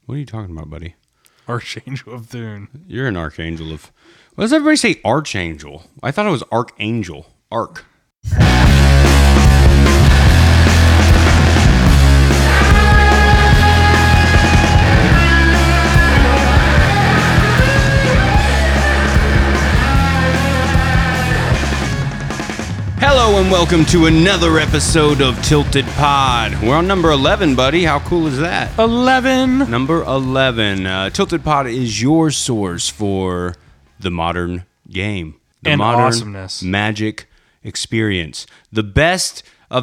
What are you talking about, buddy? Archangel of Thune. You're an archangel of... What does everybody say archangel? I thought it was archangel. Arc. Hello and welcome to another episode of Tilted Pod. We're on number 11, buddy. How cool is that? 11. Number 11. Tilted Pod is your source for the modern game. The And modern awesomeness. Magic experience. The best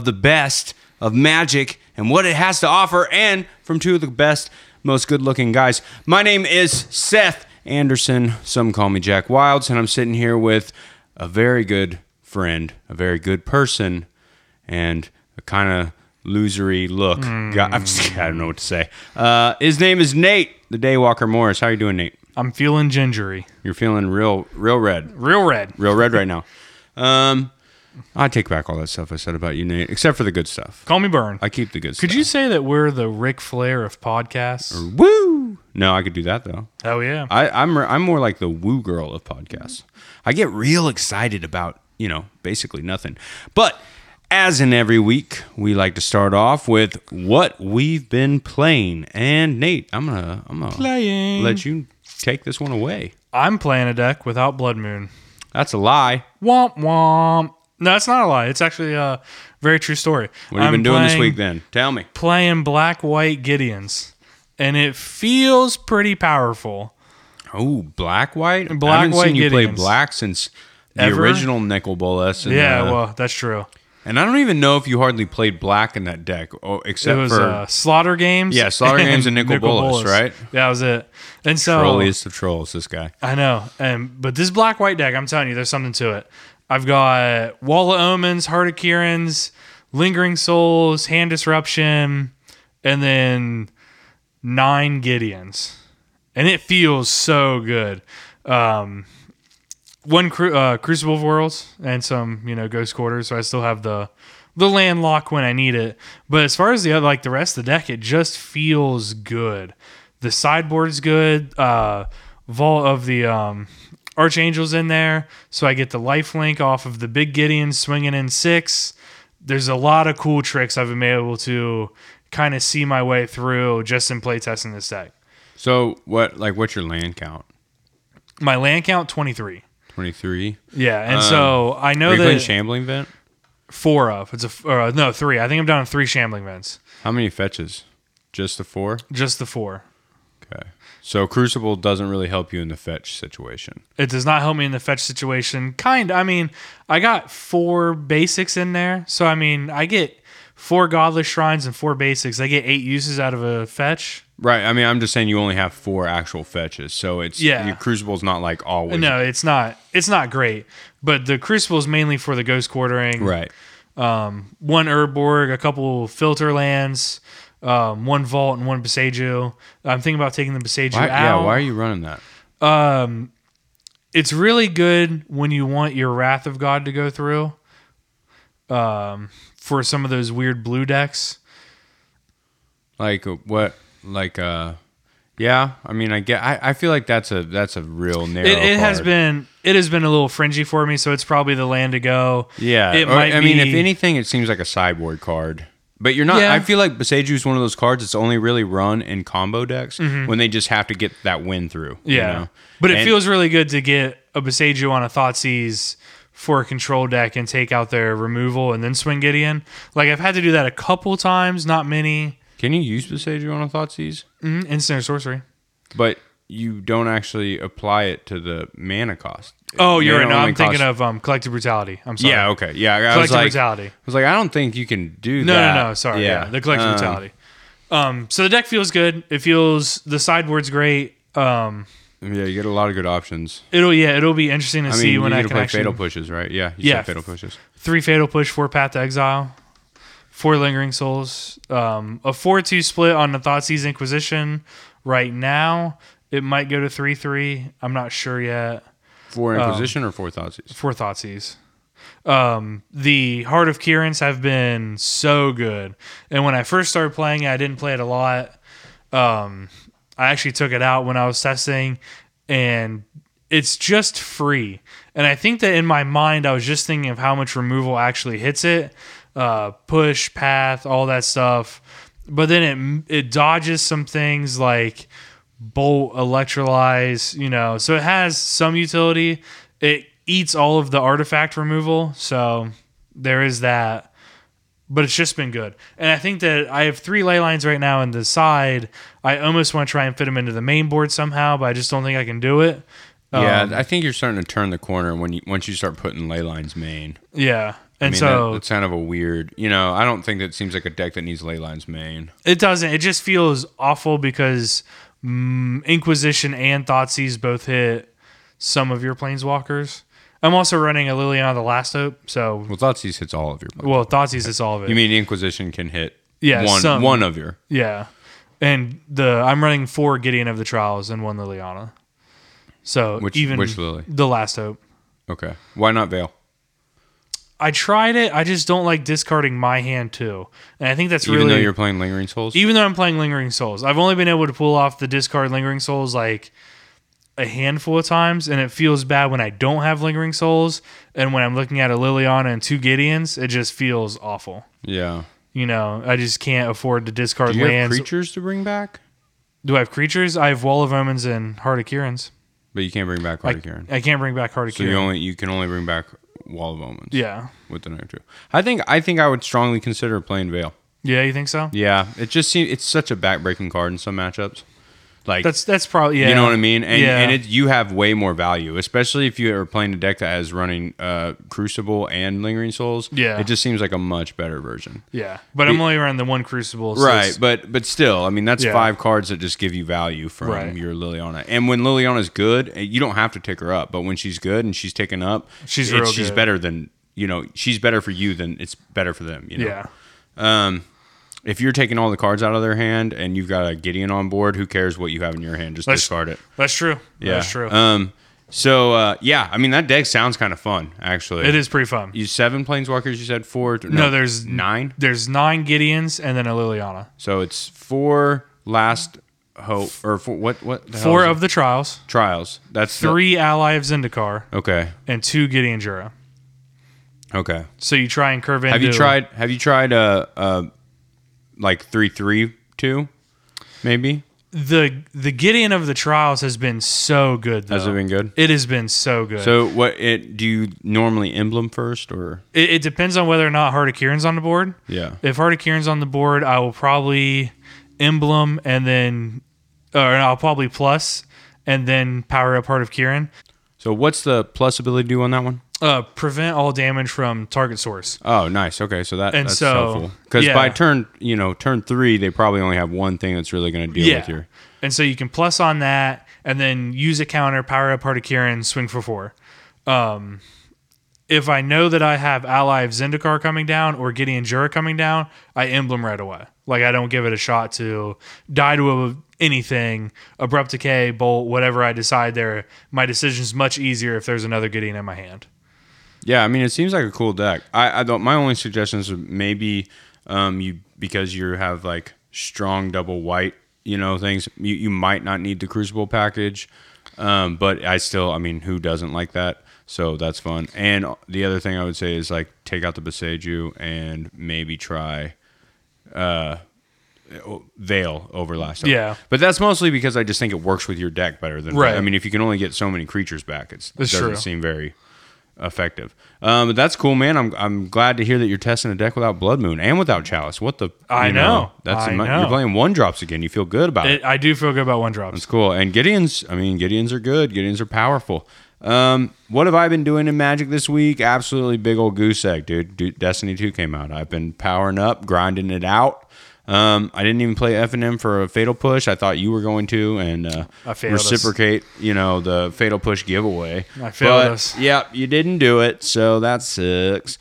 of Magic and what it has to offer, and from two of the best, most good-looking guys. My name is Seth Anderson. Some call me Jack Wilds, and I'm sitting here with a very good friend, a very good person, and a kind of losery look. I don't know what to say. His name is Nate, the Daywalker Morris. How you doing, Nate? I'm feeling gingery. You're feeling real red. Real red. Real red right now. I take back all that stuff I said about you, Nate, except for the good stuff. Call me Burn. I keep the good stuff. Could you say that we're the Ric Flair of podcasts? Woo! No, I could do that, though. Oh, yeah. I'm more like the woo girl of podcasts. I get real excited about, basically nothing. But as in every week, we like to start off with what we've been playing. And Nate, I'm gonna Playing. let you take this one away. I'm playing a deck without Blood Moon. That's a lie. Womp womp. No, it's not a lie. It's actually a very true story. What have you been doing this week then? Tell me. Playing black-white Gideons. And it feels pretty powerful. Oh, black-white? I haven't Black-white seen you play Gideons. black since the Ever? original Nicol Bolas. Yeah, well, that's true. And I don't even know if you hardly played black in that deck, except It was for Slaughter Games. Yeah, Slaughter Games and Nicol Bolas, right? Yeah, that was it. And so Trolliest of trolls, this guy. I know. But this black-white deck, I'm telling you, there's something to it. I've got Wall of Omens, Heart of Kieran's, Lingering Souls, Hand Disruption, and then 9 Gideons. And it feels so good. One Crucible of Worlds and some, Ghost Quarters, so I still have the land lock when I need it. But as far as the rest of the deck, it just feels good. The sideboard is good. Vault of the Archangel's in there, so I get the lifelink off of the big Gideon swinging in 6. There's a lot of cool tricks I've been able to kind of see my way through just in playtesting this deck. So what's your land count? My land count 23. 23. Yeah, and so I know Are you that playing Shambling Vent? 4 of it's no 3. I think I'm down to 3 Shambling Vents. How many fetches? Just the 4? Just the 4. Okay. So Crucible doesn't really help you in the fetch situation. It does not help me in the fetch situation. I got 4 basics in there. So, I get 4 Godless Shrines and 4 basics. I get 8 uses out of a fetch. Right. I'm just saying you only have 4 actual fetches. So your Crucible's not like always. No, it's not. It's not great. But the Crucible is mainly for the Ghost Quartering. Right. 1 Urborg, a couple Filter Lands, 1 Vault, and 1 Boseiju. I'm thinking about taking the Boseiju out. Yeah, why are you running that? It's really good when you want your Wrath of God to go through for some of those weird blue decks. Like what? Like yeah. I feel like that's a real narrow. It has card. been a little fringy for me, so it's probably the land to go. Yeah, it might be. If anything, it seems like a sideboard card. But you're not. Yeah. I feel like Boseiju is one of those cards that's only really run in combo decks when they just have to get that win through. Yeah, but it feels really good to get a Boseiju on a Thoughtseize for a control deck and take out their removal and then swing Gideon. Like I've had to do that a couple times, not many. Can you use Boseiju on a Thoughtseize? Instant or sorcery. But you don't actually apply it to the mana cost. Oh, you're right. Mana No, only I'm thinking costs- of Collective Brutality. I'm sorry. Yeah, okay. Yeah, I was Collective like, Brutality. I don't think you can do No, that. no. Sorry. Yeah, the Collective Brutality. So the deck feels good. The sideboard's great. Yeah, you get a lot of good options. It'll be interesting to see when I can play actually Fatal Pushes, right? Yeah, you said Fatal Pushes. 3 Fatal Push, 4 Path to Exile, 4 Lingering Souls, a 4-2 split on the Thoughtseize Inquisition. Right now, it might go to 3-3. I'm not sure yet. 4 Inquisition or 4 Thoughtseize? 4 Thoughtseize. The Heart of Kieran's have been so good. And when I first started playing it, I didn't play it a lot. I actually took it out when I was testing, and it's just free. And I think that in my mind, I was just thinking of how much removal actually hits it, push, path, all that stuff. But then it dodges some things like bolt, electrolyze, so it has some utility. It eats all of the artifact removal, so there is that. But it's just been good. And I think that I have 3 ley lines right now in the side. I almost want to try and fit them into the main board somehow, but I just don't think I can do it. Yeah, I think you're starting to turn the corner once you start putting ley lines main. Yeah. And that's kind of a weird, I don't think that seems like a deck that needs ley lines main. It doesn't. It just feels awful because Inquisition and Thoughtseize both hit some of your planeswalkers. I'm also running a Liliana the Last Hope, so... Well, Thoughtseize hits all of your... Well, Thoughtseize hits all of it. You mean Inquisition can hit one one of your... Yeah. And I'm running 4 Gideon of the Trials and 1 Liliana. So which Lily? The Last Hope. Okay. Why not Veil? I tried it. I just don't like discarding my hand, too. And I think that's Even though you're playing Lingering Souls? Even though I'm playing Lingering Souls. I've only been able to pull off the discard Lingering Souls, like... a handful of times, and it feels bad when I don't have Lingering Souls, and when I'm looking at a Liliana and 2 Gideons, it just feels awful. Yeah. I just can't afford to discard Do you lands. have creatures to bring back? Do I have creatures? I have Wall of Omens and Heart of Kieran's. But you can't bring back Heart of Kieran. I can't bring back Heart of Kieran. So you can only bring back Wall of Omens. Yeah. With the -2. I think I would strongly consider playing Veil. Yeah, you think so? Yeah. It just seems it's such a backbreaking card in some matchups. Like that's probably you know what I mean, and you have way more value, especially if you are playing a deck that has running Crucible and Lingering Souls. Yeah, it just seems like a much better version. Yeah, but I'm only running the 1 Crucible, so right? But still, I mean that's 5 cards that just give you value from your Liliana. And when Liliana's good, you don't have to tick her up, but when she's good and she's ticking up, she's better than she's better for you than it's better for them. Yeah. If you're taking all the cards out of their hand and you've got a Gideon on board, who cares what you have in your hand? Just discard it. That's true. Yeah. That's true. I mean, that deck sounds kind of fun, actually. It is pretty fun. You 7 Planeswalkers, you said 4? No, there's 9? There's 9 Gideons and then a Liliana. So it's 4 Last Hope, or 4, what the 4 of the Trials. Trials. That's 3 Ally of Zendikar. Okay. And 2 Gideon Jura. Okay. So you try and curve into... Have you tried like 3/3/2, maybe? The Gideon of the Trials has been so good, though. Has it been good? It has been so good. So do you normally emblem first, or? It depends on whether or not Heart of Kieran's on the board. Yeah. If Heart of Kieran's on the board, I will probably emblem and then... Or I'll probably plus and then power up Heart of Kieran. So what's the plus ability do on that one? Prevent all damage from target source. Oh, nice. Okay, so that's helpful. Because by turn 3, they probably only have one thing that's really going to deal with your... And so you can plus on that, and then use a counter, power up Heart of Kieran, swing for 4. If I know that I have Ally of Zendikar coming down or Gideon Jura coming down, I emblem right away. Like, I don't give it a shot to die to anything, Abrupt Decay, Bolt, whatever I decide there. My decision's much easier if there's another Gideon in my hand. Yeah, I mean, it seems like a cool deck. I don't, my only suggestions are maybe because you have like strong double white, things, you might not need the Crucible package. But I mean, who doesn't like that? So that's fun. And the other thing I would say is like take out the Boseiju and maybe try Veil over Last Hope. Yeah. But that's mostly because I just think it works with your deck better than right. I mean, if you can only get so many creatures back, it doesn't true. seem very effective. But that's cool, man. I'm glad to hear that you're testing a deck without Blood Moon and without Chalice. What the? I know. You're playing 1-drops again. You feel good about it. I do feel good about 1-drops. That's cool. And Gideons are good. Gideons are powerful. What have I been doing in Magic this week? Absolutely big old goose egg, dude. Destiny 2 came out. I've been powering up, grinding it out. I didn't even play FNM for a Fatal Push. I thought you were going to, and reciprocate, the Fatal Push giveaway. I failed us. Yeah, you didn't do it, so that sucks.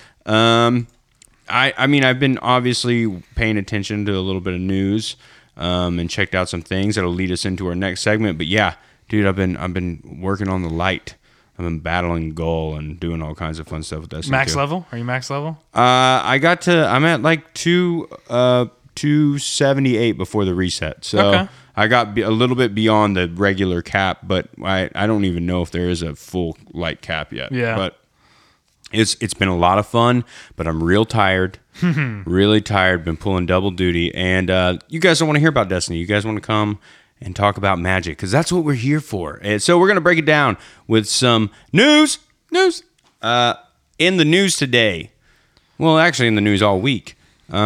I mean, I've been obviously paying attention to a little bit of news, and checked out some things that'll lead us into our next segment. But yeah, dude, I've been working on the light. I've been battling Gull and doing all kinds of fun stuff with Destiny 2. Max level? Are you max level? I'm at like 278 before the reset. So I got a little bit beyond the regular cap, but I don't even know if there is a full light cap yet. Yeah. But it's been a lot of fun, but I'm real tired. Really tired. Been pulling double duty. And you guys don't want to hear about Destiny. You guys want to come and talk about Magic, because that's what we're here for. And so we're going to break it down with some news. In the news today, well, actually in the news all week,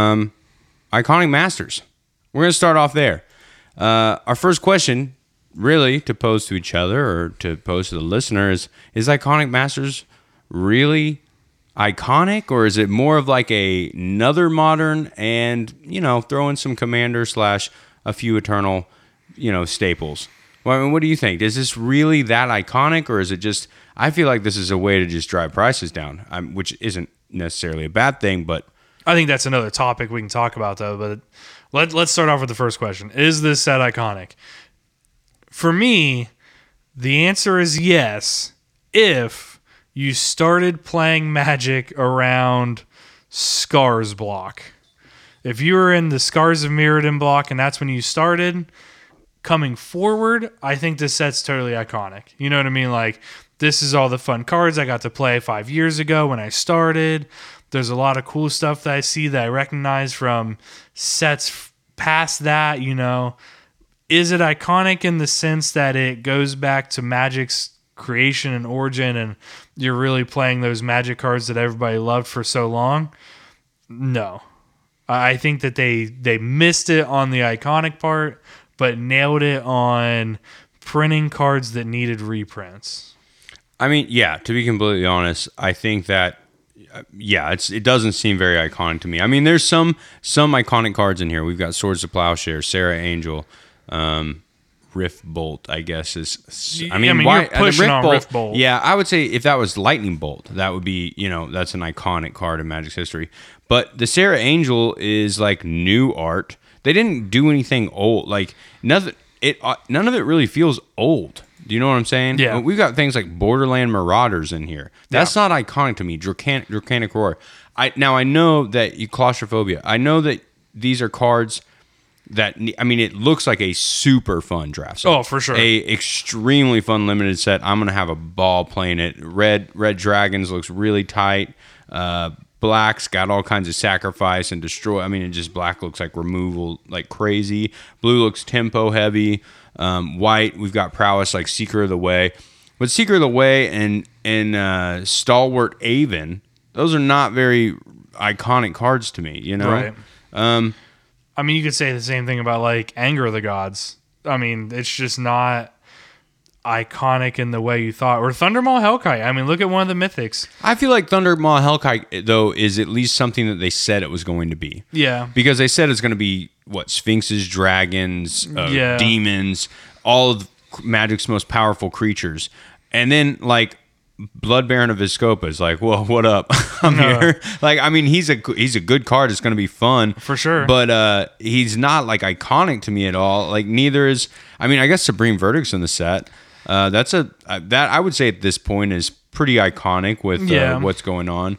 Iconic Masters. We're going to start off there. Our first question, really, to pose to each other or to pose to the listener is Iconic Masters really iconic, or is it more of like another modern and, throw in some Commander / a few Eternal, staples? Well, I mean, what do you think? Is this really that iconic, or is it just, I feel like this is a way to just drive prices down, which isn't necessarily a bad thing, but I think that's another topic we can talk about, though. But let's start off with the first question. Is this set iconic? For me, the answer is yes, if you started playing Magic around Scars block. If you were in the Scars of Mirrodin block and that's when you started, coming forward, I think this set's totally iconic. You know what I mean? Like, this is all the fun cards I got to play 5 years ago when I started. There's a lot of cool stuff that I see that I recognize from sets past that, Is it iconic in the sense that it goes back to Magic's creation and origin and you're really playing those Magic cards that everybody loved for so long? No. I think that they missed it on the iconic part, but nailed it on printing cards that needed reprints. I mean, yeah, to be completely honest, I think that, it doesn't seem very iconic to me. I mean, there's some iconic cards in here. We've got Swords of Plowshare, Sarah Angel, Rift Bolt, I guess is. I mean, why, you're pushing on Rift Bolt. Yeah, I would say if that was Lightning Bolt, that would be, that's an iconic card in Magic's history. But the Sarah Angel is like new art. They didn't do anything old. Like none of it really feels old. Do you know what I'm saying? Yeah. We've got things like Borderland Marauders in here. That's not iconic to me. Draconic Roar. I know that Claustrophobia. I know that these are cards that, I mean, it looks like a super fun draft set. Oh, for sure. A extremely fun limited set. I'm going to have a ball playing it. Red Dragons looks really tight. Black's got all kinds of sacrifice and destroy. I mean, black looks like removal like crazy. Blue looks tempo heavy. White, we've got prowess like Seeker of the Way. But Seeker of the Way and Stalwart Avon, those are not very iconic cards to me, Right. I mean, you could say the same thing about like Anger of the Gods. I mean, it's just not iconic in the way you thought. Or Thundermaw Hellkite. I mean, look at one of the mythics. I feel like Thundermaw Hellkite, though, is at least something that they said it was going to be. Yeah. Because they said it's going to be, Sphinxes, dragons, demons, all of Magic's most powerful creatures. And then, like, Blood Baron of Vizkopa is like, well, what up? I'm here. Like, I mean, he's a good card. It's going to be fun. For sure. But he's not, like, iconic to me at all. Like, neither is... I mean, I guess Supreme Verdict's in the set. That I would say at this point is pretty iconic with what's going on.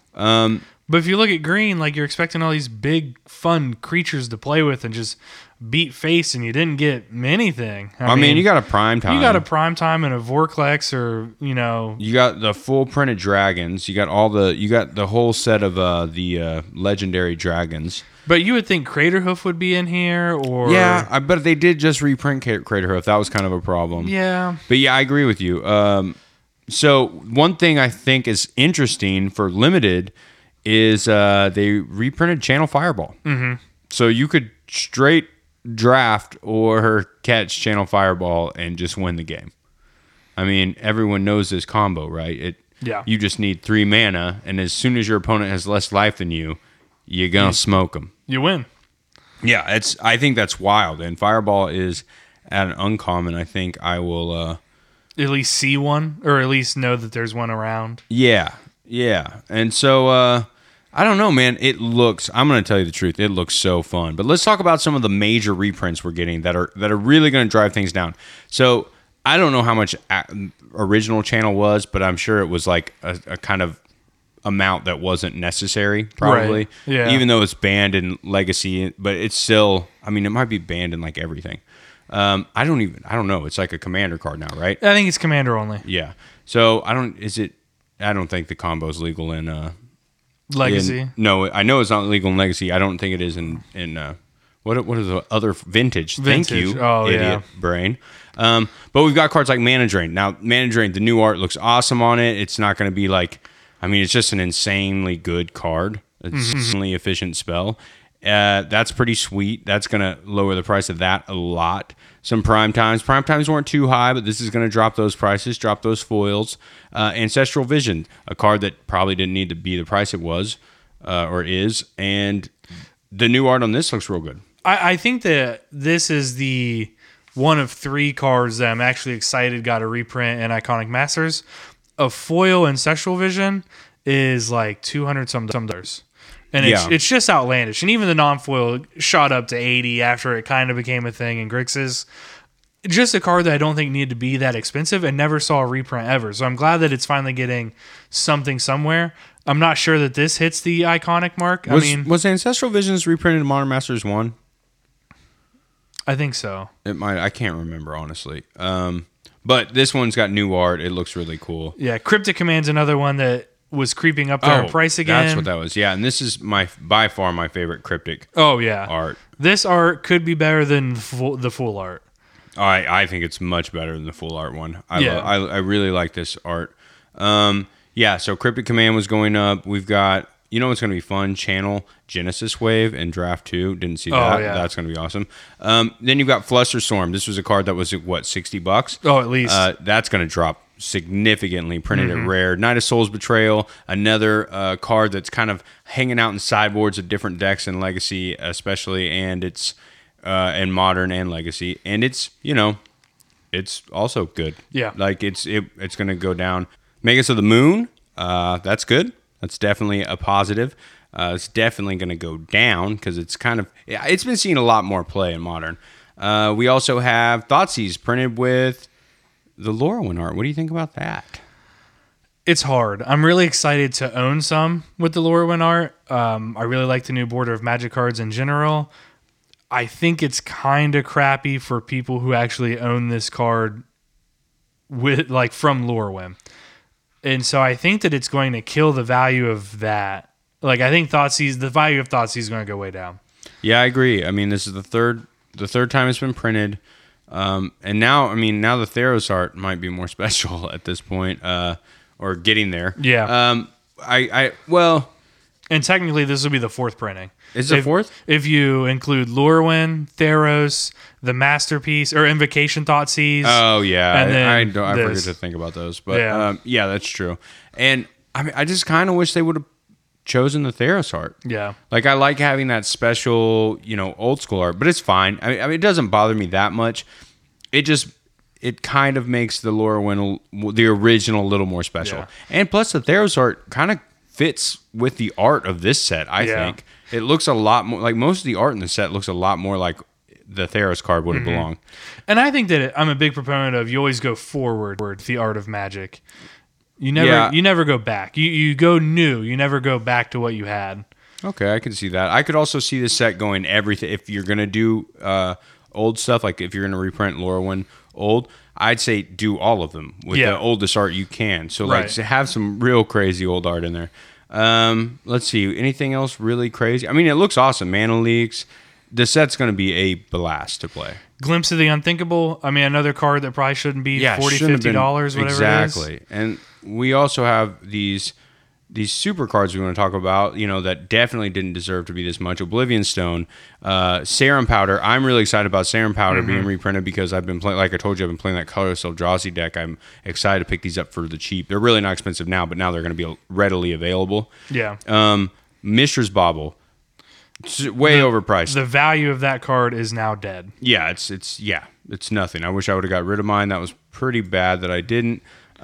But if you look at green, like, you're expecting all these big, fun creatures to play with and just beat face, and you didn't get anything. I mean, you got a Prime Time. You got a Prime Time and a Vorklex, or you got the full printed dragons. You got the whole set of the legendary dragons. But you would think Craterhoof would be in here, or but they did just reprint Craterhoof. That was kind of a problem. Yeah, but yeah, I agree with you. So one thing I think is interesting for limited is they reprinted Channel Fireball. Mm-hmm. So you could straight draft or catch Channel Fireball and just win the game. I mean, everyone knows this combo, right? You just need 3 mana, and as soon as your opponent has less life than you, you're gonna smoke them. You win. Yeah, I think that's wild. And Fireball is at an uncommon. I think I will at least see one, or at least know that there's one around. Yeah. And so I don't know, man. I'm going to tell you the truth. It looks so fun. But let's talk about some of the major reprints we're getting that are really going to drive things down. So I don't know how much original channel was, but I'm sure it was like a kind of amount that wasn't necessary, probably. Right. Yeah. Even though it's banned in Legacy, but it's still, I mean, it might be banned in like everything. I don't know. It's like a commander card now, right? I think it's commander only. Yeah. So I don't think the combo is legal in Legacy. No, I know it's not legal in Legacy. I don't think it is in what is the other Vintage? Thank you, idiot brain. But we've got cards like Mana Drain. Now, Mana Drain, the new art looks awesome on it. It's not going to be like, I mean, it's just an insanely good card. It's an insanely efficient spell. That's pretty sweet. That's going to lower the price of that a lot. Some prime times weren't too high, but this is going to drop those prices, drop those foils. Ancestral Vision, a card that probably didn't need to be the price it was or is. And the new art on this looks real good. I think that this is the one of 3 cards that I'm actually excited got a reprint in Iconic Masters. A foil Ancestral Vision is like $200 some dollars. And it's just outlandish. And even the non-foil shot up to 80 after it kind of became a thing in Grixis. Just a card that I don't think needed to be that expensive and never saw a reprint ever. So I'm glad that it's finally getting something somewhere. I'm not sure that this hits the iconic mark. Was Ancestral Visions reprinted in Modern Masters 1? I think so. It might. I can't remember, honestly. But this one's got new art. It looks really cool. Yeah, Cryptic Command's another one that was creeping up there in price again. That's what that was. Yeah, and this is by far my favorite Cryptic art. This art could be better than the full art. I think it's much better than the full art one. I really like this art. So Cryptic Command was going up. We've got, what's going to be fun? Channel Genesis Wave and Draft 2. Didn't see that. Yeah. That's going to be awesome. Then you've got Flusterstorm. This was a card that was, $60? Oh, at least. That's going to drop significantly, printed at rare. Knight of Souls Betrayal, another card that's kind of hanging out in sideboards of different decks in Legacy, especially, and it's in Modern and Legacy, and it's it's also good. Yeah, like it's going to go down. Magus of the Moon, that's good. That's definitely a positive. It's definitely going to go down because it's been seeing a lot more play in Modern. We also have Thoughtseize printed with the Lorwyn art. What do you think about that? It's hard. I'm really excited to own some with the Lorwyn art. I really like the new Border of Magic cards in general. I think it's kind of crappy for people who actually own this card with from Lorwyn. And so I think that it's going to kill the value of that. I think the value of Thoughtseize is going to go way down. Yeah, I agree. I mean, this is the third time it's been printed. And now the Theros art might be more special at this point, or getting there. Yeah. And technically, this will be the 4th printing. Is it 4th? If you include Lorwyn, Theros, the Masterpiece, or Invocation Thoughtseize. Oh yeah, and I forget to think about those, but yeah, that's true. And I just kind of wish they would have chosen the Theros art. Yeah, I like having that special, old school art, but it's fine. I mean, it doesn't bother me that much. It kind of makes the Lorwyn, the original, a little more special. Yeah. And plus, the Theros art kind of fits with the art of this set. I think it looks a lot more like most of the art in the set looks a lot more like the Theros card would have belonged. And I think that I'm a big proponent of you always go forward with the art of Magic. You never go back. You go new. You never go back to what you had. Okay, I can see that. I could also see the set going everything. If you're gonna do old stuff, like if you're gonna reprint Lorwyn old, I'd say do all of them with the oldest art you can. So to have some real crazy old art in there. Let's see. Anything else really crazy? I mean, it looks awesome. Mana Leaks. The set's going to be a blast to play. Glimpse of the Unthinkable. I mean, another card that probably shouldn't be $40, $50, whatever exactly. it is. And we also have these super cards we want to talk about, that definitely didn't deserve to be this much. Oblivion Stone, Serum Powder. I'm really excited about Serum Powder being reprinted because I've been playing, like I told you, I've been playing that Colorless Eldrazi deck. I'm excited to pick these up for the cheap. They're really not expensive now, but now they're going to be readily available. Yeah. Mishra's Bauble. It's way overpriced. The value of that card is now dead. Yeah, it's nothing. I wish I would have got rid of mine. That was pretty bad that I didn't.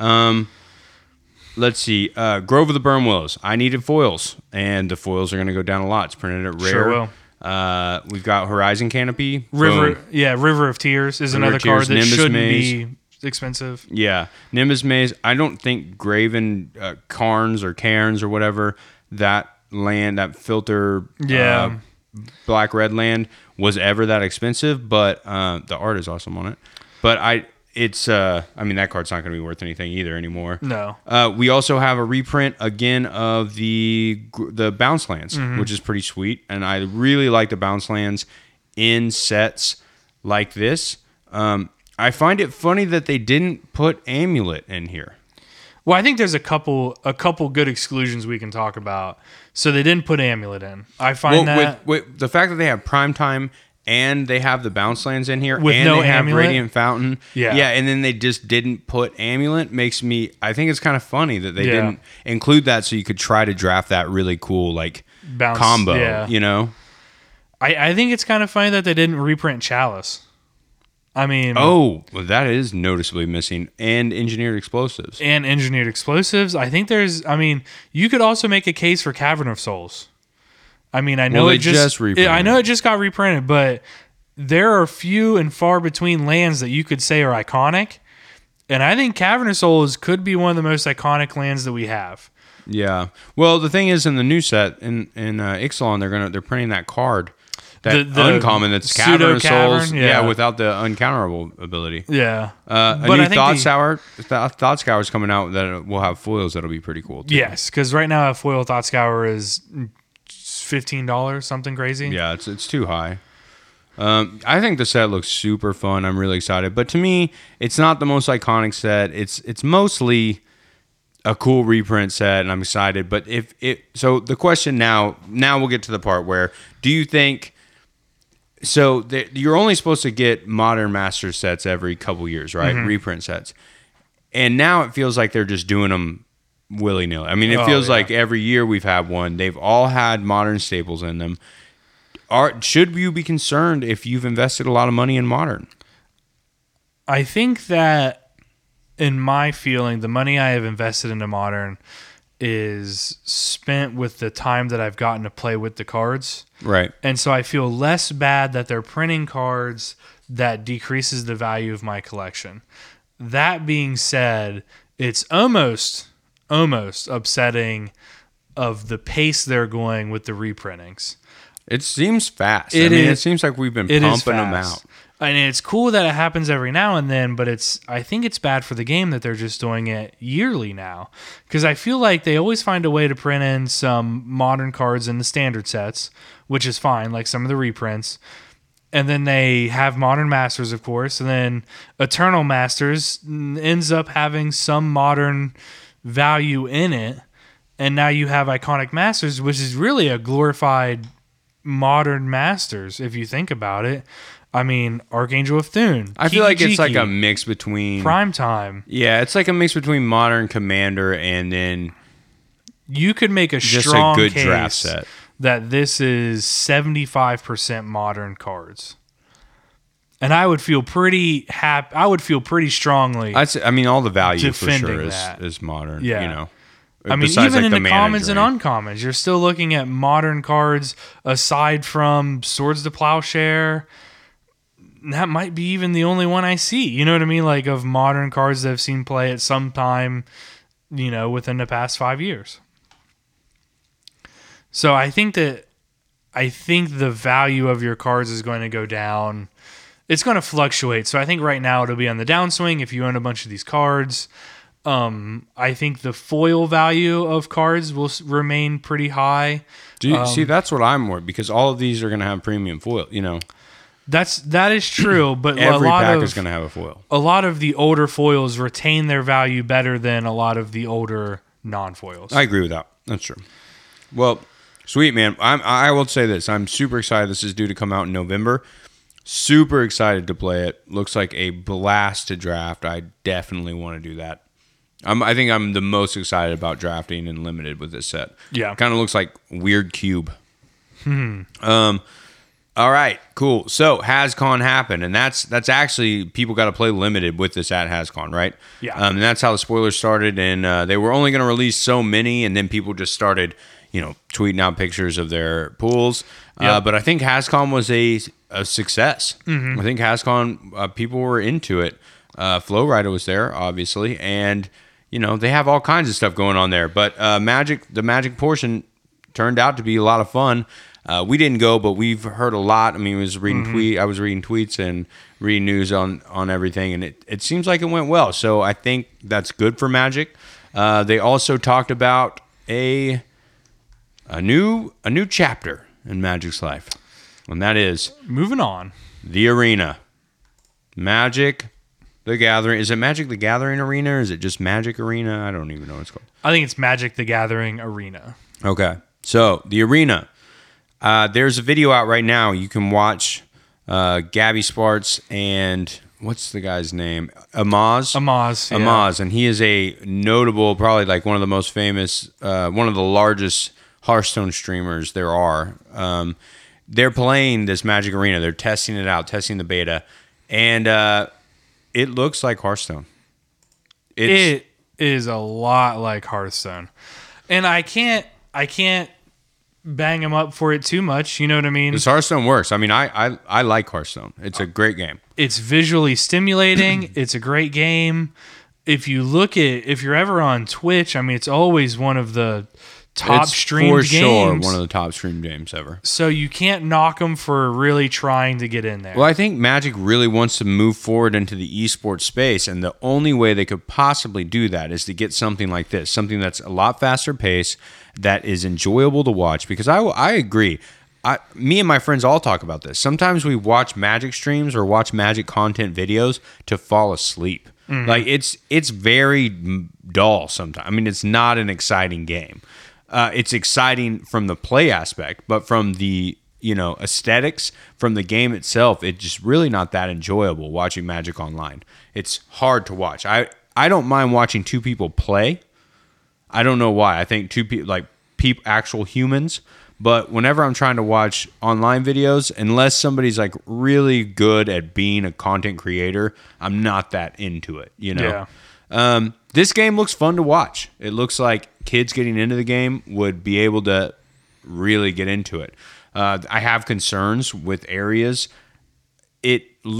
Let's see. Grove of the Burn Willows. I needed foils, and the foils are going to go down a lot. It's printed at rare. Sure will. We've got Horizon Canopy. River of Tears is another card that Nimbus shouldn't Maze. be expensive. Yeah, Nimbus Maze. I don't think Graven Cairns or Cairns or whatever, that land, that filter black-red land was ever that expensive, but the art is awesome on it. But I mean, that card's not going to be worth anything either anymore. No. We also have a reprint again of the bounce lands, Mm-hmm. which is pretty sweet, and I really like the bounce lands in sets like this. I find it funny that they didn't put Amulet in here. Well, I think there's a couple good exclusions we can talk about. So they didn't put Amulet in. I find that with the fact that they have Primetime and they have the bounce lands in here, With and no they have Amulet? Radiant Fountain, Yeah. and then they just didn't put Amulet makes me. I think it's kind of funny that they Yeah. didn't include that, so you could try to draft that really cool Bounce, combo. yeah. You know. I think it's kind of funny that they didn't reprint Chalice. I mean, Oh, well, that is noticeably missing, and Engineered Explosives. and Engineered Explosives. I think you could also make a case for Cavern of Souls. I mean, I know Well, it they just reprinted I know it just got reprinted, but there are few and far between lands that you could say are iconic. And I think Cavern of Souls could be one of the most iconic lands that we have. Yeah. Well, the thing is, in the new set in Ixalan, they're printing that card, that The uncommon that's Cavern of pseudo-cavern, Souls, yeah. without the uncounterable ability. Yeah. A But new I think Thought Scour is coming out that will have foils that'll be pretty cool too. Yes, because right now a foil Thought Scour is $15, something crazy. Yeah, it's too high. I think the set looks super fun. I'm really excited. But to me, it's not the most iconic set. It's mostly a cool reprint set, and I'm excited. But so the question now we'll get to the part where do you think? So you're only supposed to get Modern Master sets every couple years, right? Mm-hmm. Reprint sets, and now it feels like they're just doing them willy-nilly. I mean, it feels like every year we've had one. They've all had Modern staples in them. Should you be concerned if you've invested a lot of money in Modern? I think that, in my feeling, the money I have invested into Modern is spent with the time that I've gotten to play with the cards. Right. And so I feel less bad that they're printing cards that decreases the value of my collection. That being said, it's almost upsetting of the pace they're going with the reprintings. It seems fast. It it is- seems like we've been It is pumping them fast. out. And it's cool that it happens every now and then, but I think it's bad for the game that they're just doing it yearly now. Because I feel like they always find a way to print in some Modern cards in the standard sets, which is fine, like some of the reprints. And then they have Modern Masters, of course, and then Eternal Masters ends up having some Modern value in it. And now you have Iconic Masters, which is really a glorified Modern Masters, if you think about it. I mean, Archangel of Thune. I feel like it's like a Kiki-Jiki, mix between Primetime. Yeah, it's like a mix between Modern Commander and then You could make a just strong a good case draft set. that this is 75% Modern cards. And I would feel pretty happy. I would feel pretty strongly. I mean, all the value for Defending sure that. is Modern. Yeah. You know, I mean, Besides, even like, in the commons and managing. uncommons, you're still looking at Modern cards aside from Swords to Plowshare. That might be even the only one I see. You know what I mean? Like of Modern cards that I've seen play at some time, within the past 5 years. So I think the value of your cards is going to go down. It's going to fluctuate. So I think right now it'll be on the downswing if you own a bunch of these cards. I think the foil value of cards will remain pretty high. Do you see? That's what I'm worried because all of these are going to have premium foil. You know, That is true, but every pack is going to have a foil. a lot of the older foils retain their value better than a lot of the older non-foils. I agree with that. That's true. Well, sweet man. I will say this. I'm super excited. This is due to come out in November. Super excited to play it. Looks like a blast to draft. I definitely want to do that. I think I'm the most excited about drafting in limited with this set. Yeah. Kind of looks like Weird Cube. All right, cool. So HasCon happened, and that's actually people got to play limited with this at HasCon, right? Yeah. And that's how the spoilers started, and they were only going to release so many, and then people just started, tweeting out pictures of their pools. Yep. But I think HasCon was a success. Mm-hmm. I think HasCon people were into it. Flow Rider was there, obviously, and they have all kinds of stuff going on there. But the Magic portion turned out to be a lot of fun. We didn't go, but we've heard a lot. I mean, I was reading tweets and reading news on everything, and it seems like it went well. So I think that's good for Magic. They also talked about a new chapter in Magic's life, and that is moving on. The arena. Magic the Gathering. Is it Magic the Gathering Arena, or is it just Magic Arena? I don't even know what it's called. I think it's Magic the Gathering Arena. Okay. So, the arena. There's a video out right now. You can watch Gabby Spartz and what's the guy's name? Amaz. Yeah. Amaz. And he is a notable, probably like one of the most famous, one of the largest Hearthstone streamers there are. They're playing this Magic Arena. They're testing it out, testing the beta. And it looks like Hearthstone. It is a lot like Hearthstone. And I can't bang him up for it too much. You know what I mean? Because Hearthstone works. I mean, I like Hearthstone. It's a great game. It's visually stimulating. It's a great game. If you're ever on Twitch, I mean, it's always one of the top streamed games. For sure, one of the top streamed games ever. So you can't knock them for really trying to get in there. Well, I think Magic really wants to move forward into the esports space, and the only way they could possibly do that is to get something like this, something that's a lot faster pace, that is enjoyable to watch. Because I agree. Me and my friends all talk about this. Sometimes we watch Magic streams or watch Magic content videos to fall asleep. Mm-hmm. Like it's very dull sometimes. I mean, it's not an exciting game. It's exciting from the play aspect, but from the aesthetics, from the game itself, it's just really not that enjoyable watching Magic Online. It's hard to watch. I don't mind watching two people play. I don't know why. I think two people, actual humans. But whenever I'm trying to watch online videos, unless somebody's like really good at being a content creator, I'm not that into it. Yeah. This game looks fun to watch. It looks like kids getting into the game would be able to really get into it. I have concerns with areas. They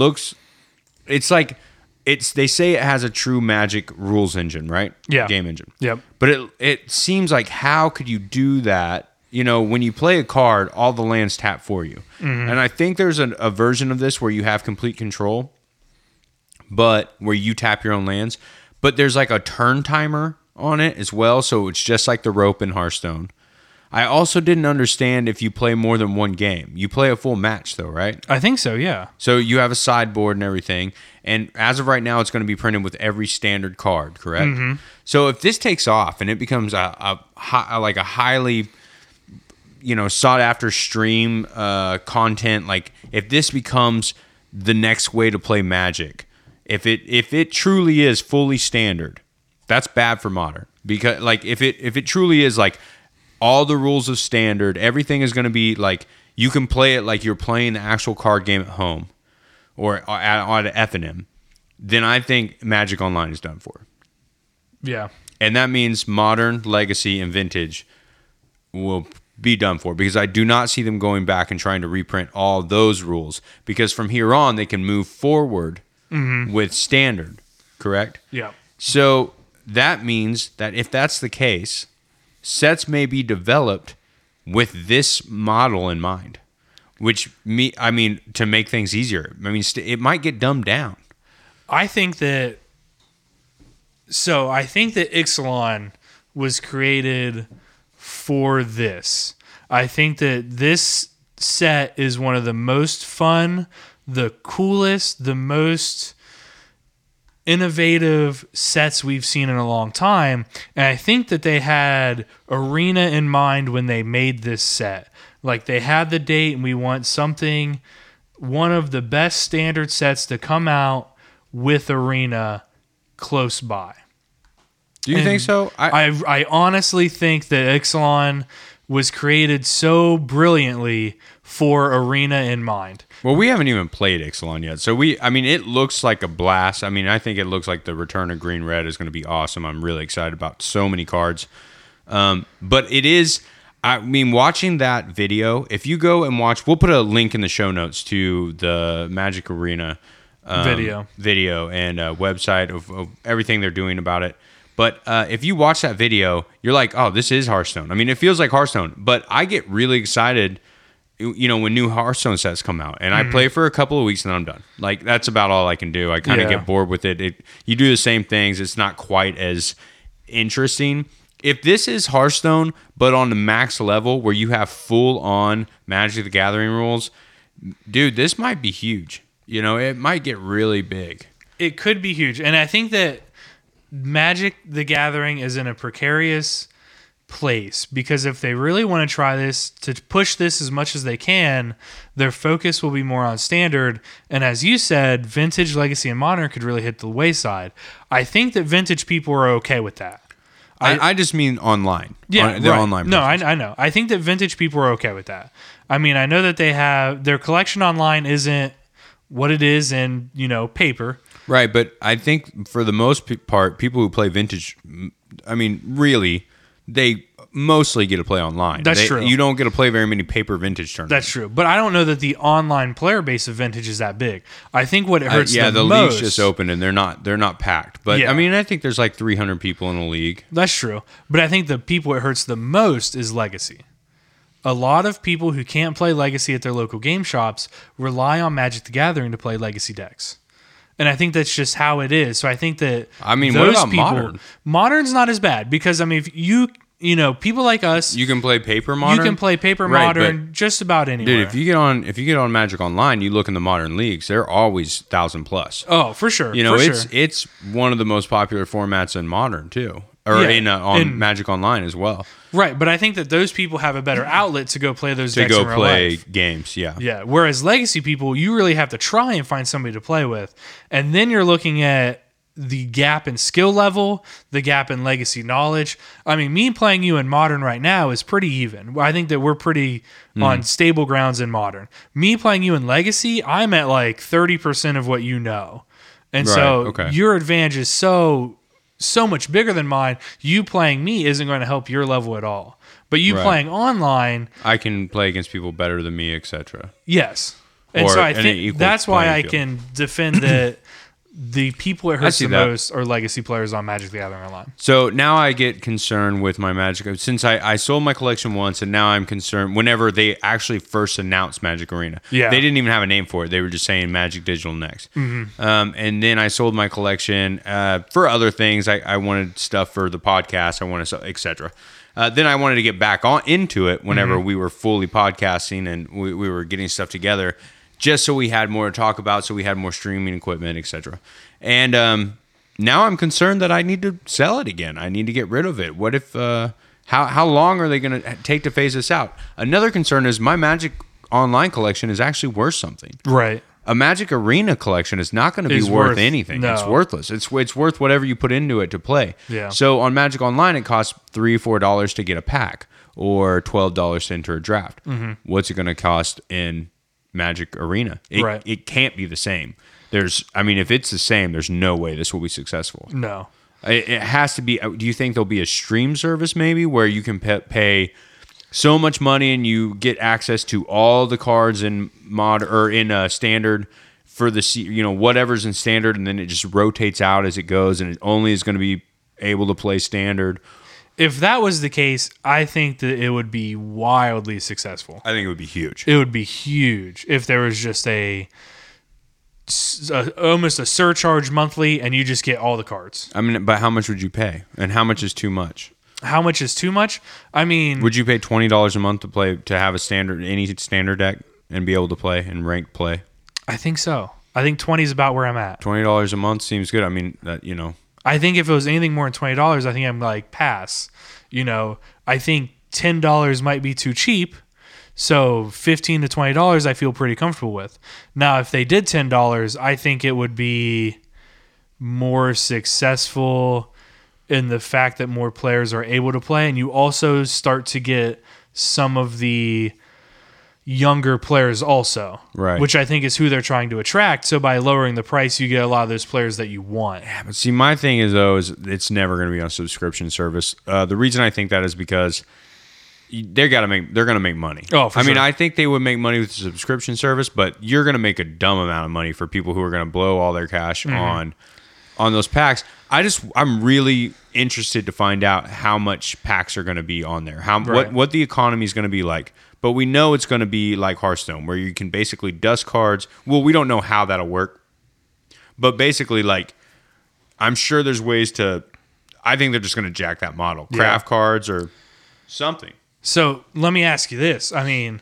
say it has a true Magic rules engine, right? Yeah. Game engine. Yep. But it seems like, how could you do that? When you play a card, all the lands tap for you. Mm-hmm. And I think there's a version of this where you have complete control, but where you tap your own lands. But there's like a turn timer on it as well, so it's just like the rope in Hearthstone. I also didn't understand if you play more than one game. You play a full match though, right? I think so, yeah. So you have a sideboard and everything, and as of right now, it's going to be printed with every standard card, correct? Mm-hmm. So if this takes off and it becomes a highly sought after stream content, like if this becomes the next way to play Magic, if it truly is fully standard, that's bad for Modern. Because if it truly is like all the rules of standard, everything is going to be like you can play it like you're playing the actual card game at home or on F&M, then I think Magic Online is done for. Yeah. And that means Modern, Legacy, and Vintage will be done for, because I do not see them going back and trying to reprint all those rules, because from here on they can move forward with standard, correct? Yeah. So that means that if that's the case, sets may be developed with this model in mind, to make things easier. I mean, it might get dumbed down. I think that Ixalan was created for this. I think that this set is one of the most fun, the coolest, the most innovative sets we've seen in a long time. And I think that they had Arena in mind when they made this set. Like, they had the date, and we want one of the best standard sets to come out with Arena close by. Do you think so? I honestly think that Ixalan was created so brilliantly for Arena in mind. Well, we haven't even played Ixalan yet. So it looks like a blast. I mean, I think it looks like the return of Green Red is going to be awesome. I'm really excited about so many cards. But it is, watching that video, if you go and watch, we'll put a link in the show notes to the Magic Arena video and website of everything they're doing about it. But if you watch that video, you're like, oh, this is Hearthstone. I mean, it feels like Hearthstone. But I get really excited when new Hearthstone sets come out, and I play for a couple of weeks and then I'm done. Like, that's about all I can do. I kind of get bored with it. You do the same things. It's not quite as interesting. If this is Hearthstone, but on the max level where you have full on Magic the Gathering rules, dude, this might be huge. It might get really big. It could be huge. And I think that Magic the Gathering is in a precarious place because if they really want to try this, to push this as much as they can, their focus will be more on standard. And as you said, Vintage, Legacy, and Modern could really hit the wayside. I think that Vintage people are okay with that. I just mean online. Yeah, their right. online. No, I know. I think that Vintage people are okay with that. I mean, I know that they have their collection online isn't what it is in paper. Right, but I think for the most part, people who play Vintage, I mean, really, they mostly get to play online. That's true. You don't get to play very many paper Vintage tournaments. That's true. But I don't know that the online player base of Vintage is that big. I think what it hurts the most... league's just opened and they're not packed. But, Yeah. I mean, I think there's like 300 people in the league. That's true. But I think the people it hurts the most is Legacy. A lot of people who can't play Legacy at their local game shops rely on Magic the Gathering to play Legacy decks. And I think that's just how it is. So I think that what about Modern? Modern's not as bad because, I mean, if people like us, You can play paper Modern? you can play paper Right, Modern just about anywhere. Dude, if you get on Magic Online, you look in the Modern leagues, they're always 1,000 plus. Oh, for sure. It's one of the most popular formats in Modern too, or on Magic Online as well. Right, but I think that those people have a better outlet to go play those decks in real life. Games. Yeah. Yeah. Whereas Legacy people, you really have to try and find somebody to play with, and then you're looking at the gap in skill level, the gap in Legacy knowledge. I mean, me playing you in Modern right now is pretty even. I think that we're pretty on stable grounds in Modern. Me playing you in Legacy, I'm at like 30% of what you know, and so your advantage is so much bigger than mine. You playing me isn't going to help your level at all. But you playing online, I can play against people better than me, etc. Yes. And so I think that's why I can defend that the people it hurts the most are Legacy players on Magic the Gathering Online. So now I get concerned with my Magic. Since I sold my collection once, and now I'm concerned whenever they actually first announced Magic Arena. Yeah. They didn't even have a name for it. They were just saying Magic Digital Next. Mm-hmm. And then I sold my collection for other things. I wanted stuff for the podcast. I wanted etc. Then I wanted to get back into it whenever we were fully podcasting and we were getting stuff together, just so we had more to talk about, so we had more streaming equipment, etc. And now I'm concerned that I need to sell it again. I need to get rid of it. What if? How long are they going to take to phase this out? Another concern is my Magic Online collection is actually worth something. Right. A Magic Arena collection is not going to be worth anything. No. It's worthless. It's worth whatever you put into it to play. Yeah. So on Magic Online, it costs $3-4 to get a pack, or $12 to enter a draft. Mm-hmm. What's it going to cost in Magic Arena? It can't be the same. If it's the same, there's no way this will be successful. No. It has to be. Do you think there'll be a stream service maybe where you can pay so much money and you get access to all the cards in mod or in standard for the whatever's in standard, and then it just rotates out as it goes, and it only is going to be able to play standard? If that was the case, I think that it would be wildly successful. I think it would be huge. It would be huge if there was just almost a surcharge monthly and you just get all the cards. I mean, but how much would you pay? And how much is too much? How much is too much? I mean, would you pay $20 a month to have any standard deck and be able to play and ranked play? I think so. I think 20 is about where I'm at. $20 a month seems good. I mean, I think if it was anything more than $20, I think I'm like pass. I think $10 might be too cheap. So $15 to $20 I feel pretty comfortable with. Now, if they did $10, I think it would be more successful in the fact that more players are able to play, and you also start to get some of the younger players also, right? Which I think is who they're trying to attract. So by lowering the price, you get a lot of those players that you want. Yeah, but see, my thing is it's never going to be on a subscription service. The reason I think that is because they're going to make money. Oh, for sure. I mean, I think they would make money with the subscription service, but you're going to make a dumb amount of money for people who are going to blow all their cash on on those packs. I'm really interested to find out how much packs are going to be on there. What the economy is going to be like. But we know it's going to be like Hearthstone, where you can basically dust cards. Well, we don't know how that'll work, but basically, like, I'm sure there's ways to. I think they're just going to jack that model, craft cards or something. So let me ask you this. I mean,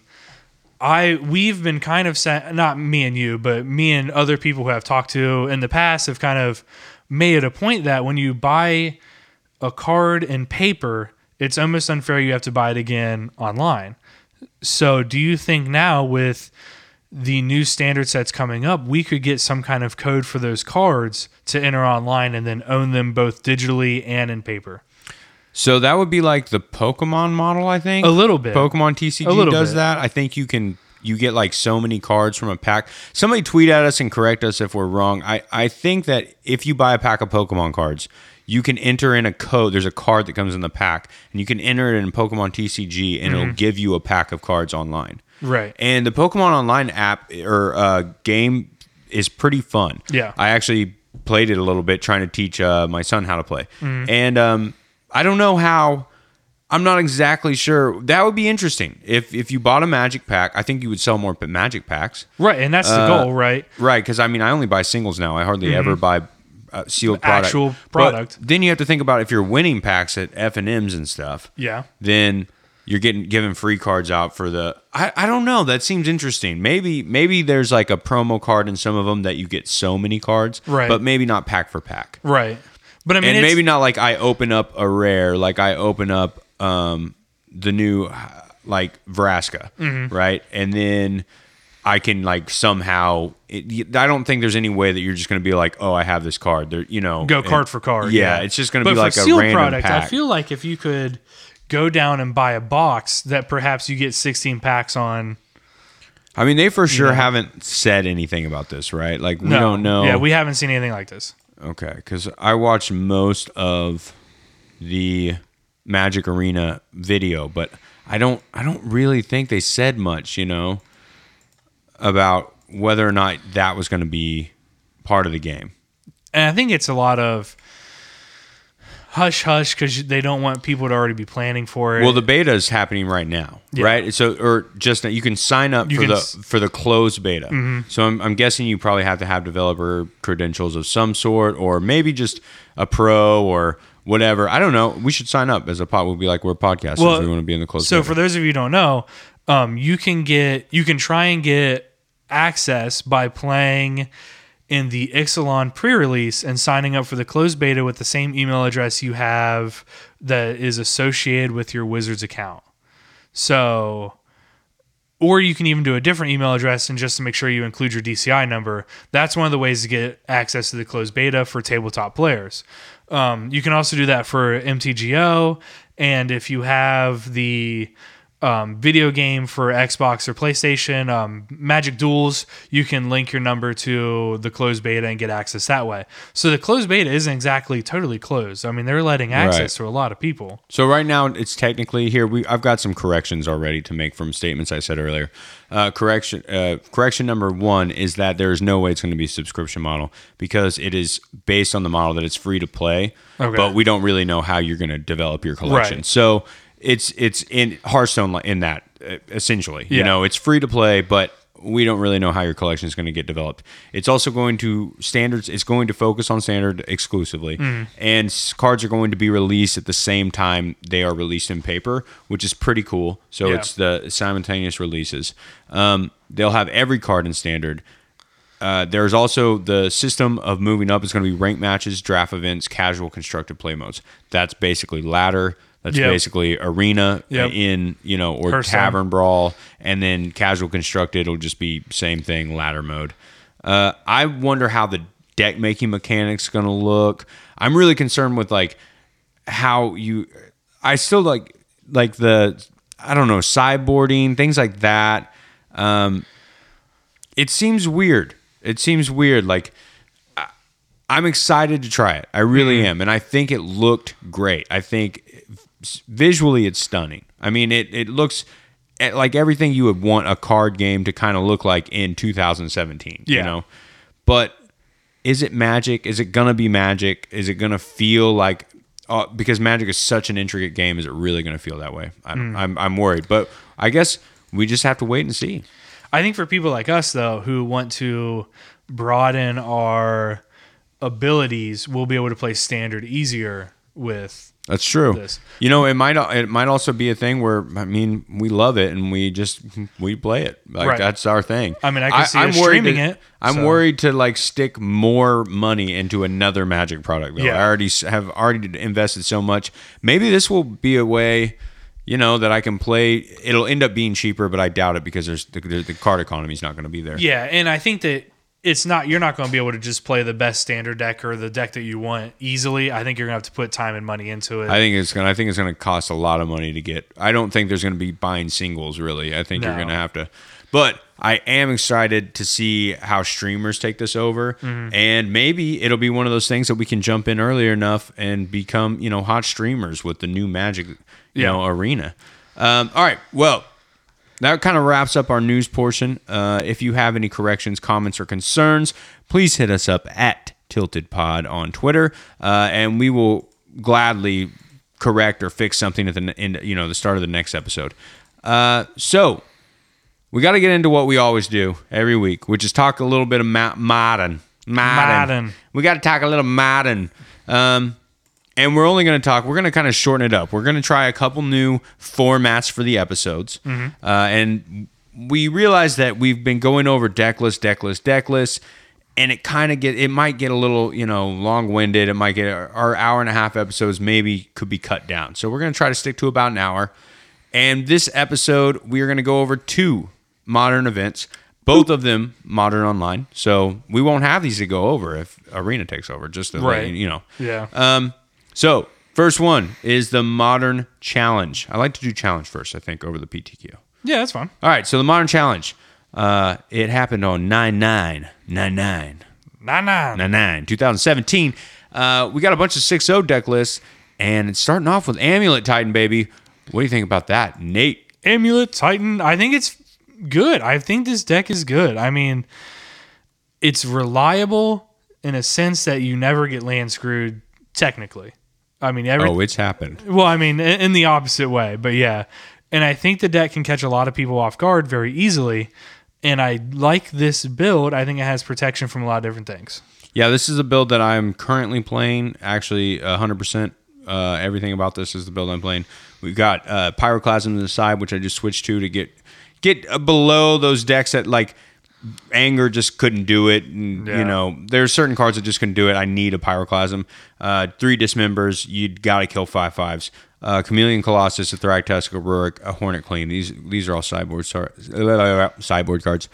we've been kind of not me and you, but me and other people who I've talked to in the past have kind of made it a point that when you buy a card in paper, it's almost unfair you have to buy it again online. So do you think now with the new standard sets coming up, we could get some kind of code for those cards to enter online and then own them both digitally and in paper? So that would be like the Pokemon model, I think. A little bit. Pokemon TCG does that. I think you get like so many cards from a pack. Somebody tweet at us and correct us if we're wrong. I think that if you buy a pack of Pokemon cards, you can enter in a code. There's a card that comes in the pack, and you can enter it in Pokemon TCG, and it'll give you a pack of cards online. Right. And the Pokemon Online app or game is pretty fun. Yeah. I actually played it a little bit, trying to teach my son how to play. And I don't know how. I'm not exactly sure. That would be interesting. If you bought a Magic pack, I think you would sell more Magic packs. Right, and that's the goal, right? Right, because I mean, I only buy singles now. I hardly ever buy sealed product. Actual product. But then you have to think about if you're winning packs at F&Ms and stuff. Yeah. Then you're giving free cards out for the. I don't know. That seems interesting. Maybe there's like a promo card in some of them that you get so many cards. Right. But maybe not pack for pack. Right. But I mean, and maybe not like I open up a rare, like I open up the new like Vraska, right? And then I can like somehow. I don't think there's any way that you're just going to be like, oh, I have this card. There, go card for card. Yeah, it's just going to be like a sealed random product, pack. I feel like if you could go down and buy a box that perhaps you get 16 packs on. I mean, they for sure haven't said anything about this, right? Like we don't know. Yeah, we haven't seen anything like this. Okay, because I watched most of the Magic Arena video, but I don't really think they said much, about whether or not that was going to be part of the game. And I think it's a lot of hush hush because they don't want people to already be planning for it. Well, the beta is happening right now, right? So, or just you can sign up for the closed beta. So I'm guessing you probably have to have developer credentials of some sort, or maybe just a pro or whatever. I don't know. We should sign up as a pod. We'll be like, we're podcasters. Well, we want to be in the closed so beta. for those of you who don't know, you can try and get access by playing in the Ixalan pre-release and signing up for the closed beta with the same email address you have that is associated with your Wizards account. So, or you can even do a different email address and just to make sure you include your DCI number. That's one of the ways to get access to the closed beta for tabletop players. You can also do that for MTGO, and if you have the video game for Xbox or PlayStation, Magic Duels, you can link your number to the closed beta and get access that way. So the closed beta isn't exactly totally closed. I mean, they're letting access to a lot of people. So right now, it's technically here. I've got some corrections already to make from statements I said earlier. Correction number one is that there is no way it's going to be a subscription model because it is based on the model that it's free to play, but we don't really know how you're going to develop your collection. Right. So it's in Hearthstone in that essentially, it's free to play, but we don't really know how your collection is going to get developed. It's also going to standards. It's going to focus on standard exclusively, and cards are going to be released at the same time they are released in paper, which is pretty cool. So it's the simultaneous releases. They'll have every card in standard. There's also the system of moving up is going to be ranked matches, draft events, casual constructed play modes. That's basically ladder. That's basically arena in, or Hearthstone. tavern brawl, and then casual constructed will just be same thing, ladder mode. I wonder how the deck making mechanics going to look. I'm really concerned with like how I still like the, I don't know, sideboarding, things like that. It seems weird. Like I'm excited to try it. I really am. And I think it looked great. I think visually it's stunning. I mean, it looks like everything you would want a card game to kind of look like in 2017, But is it Magic? Is it gonna be Magic? Is it gonna feel like? Because Magic is such an intricate game, is it really gonna feel that way? I'm worried, but I guess we just have to wait and see. I think for people like us though, who want to broaden our abilities, we'll be able to play Standard easier with. That's true. This. You know, it might also be a thing where, I mean, we love it and we play it. Like Right. That's our thing. I mean, I can see us streaming it. I'm worried to like stick more money into another Magic product. Though. Yeah. I have already invested so much. Maybe this will be a way, you know, that I can play. It'll end up being cheaper, but I doubt it because the card economy is not going to be there. Yeah, and I think that you're not going to be able to just play the best Standard deck or the deck that you want easily. I think you're going to have to put time and money into it. I think it's going to cost a lot of money to get. I don't think there's going to be buying singles really. I think you're going to have to. But I am excited to see how streamers take this over, and maybe it'll be one of those things that we can jump in earlier enough and become, you know, hot streamers with the new Magic, you know, arena. All right, well. That kind of wraps up our news portion. If you have any corrections, comments, or concerns, please hit us up at TiltedPod on Twitter, and we will gladly correct or fix something at the start of the next episode. So we got to get into what we always do every week, which is talk a little bit of modern. We got to talk a little modern. And we're going to kind of shorten it up. We're going to try a couple new formats for the episodes. And we realize that we've been going over deck list, and it might get a little, you know, long-winded. It might get our hour and a half episodes maybe could be cut down. So we're going to try to stick to about an hour. And this episode, we are going to go over 2 modern events, both of them modern online. So we won't have these to go over if Arena takes over, just to let you know. Yeah. So, first one is the Modern Challenge. I like to do Challenge first, I think, over the PTQ. Yeah, that's fine. All right, so the Modern Challenge. It happened on 2017. We got a bunch of 6-0 deck lists, and it's starting off with Amulet Titan, baby. What do you think about that, Nate? Amulet Titan, I think it's good. I think this deck is good. I mean, it's reliable in a sense that you never get land screwed, technically. I mean, it's happened. Well, I mean, in the opposite way, but yeah. And I think the deck can catch a lot of people off guard very easily. And I like this build. I think it has protection from a lot of different things. Yeah, this is a build that I'm currently playing. Actually, 100%. Everything about this is the build I'm playing. We've got Pyroclasm to the side, which I just switched to get below those decks that like Anger just couldn't do it. And, you know, there's certain cards that just couldn't do it. I need a Pyroclasm. 3 Dismembers. You got to kill 5/5s. Chameleon Colossus, a Thragtusk, a Rurik, a Hornet Clean. These are all sideboard cards.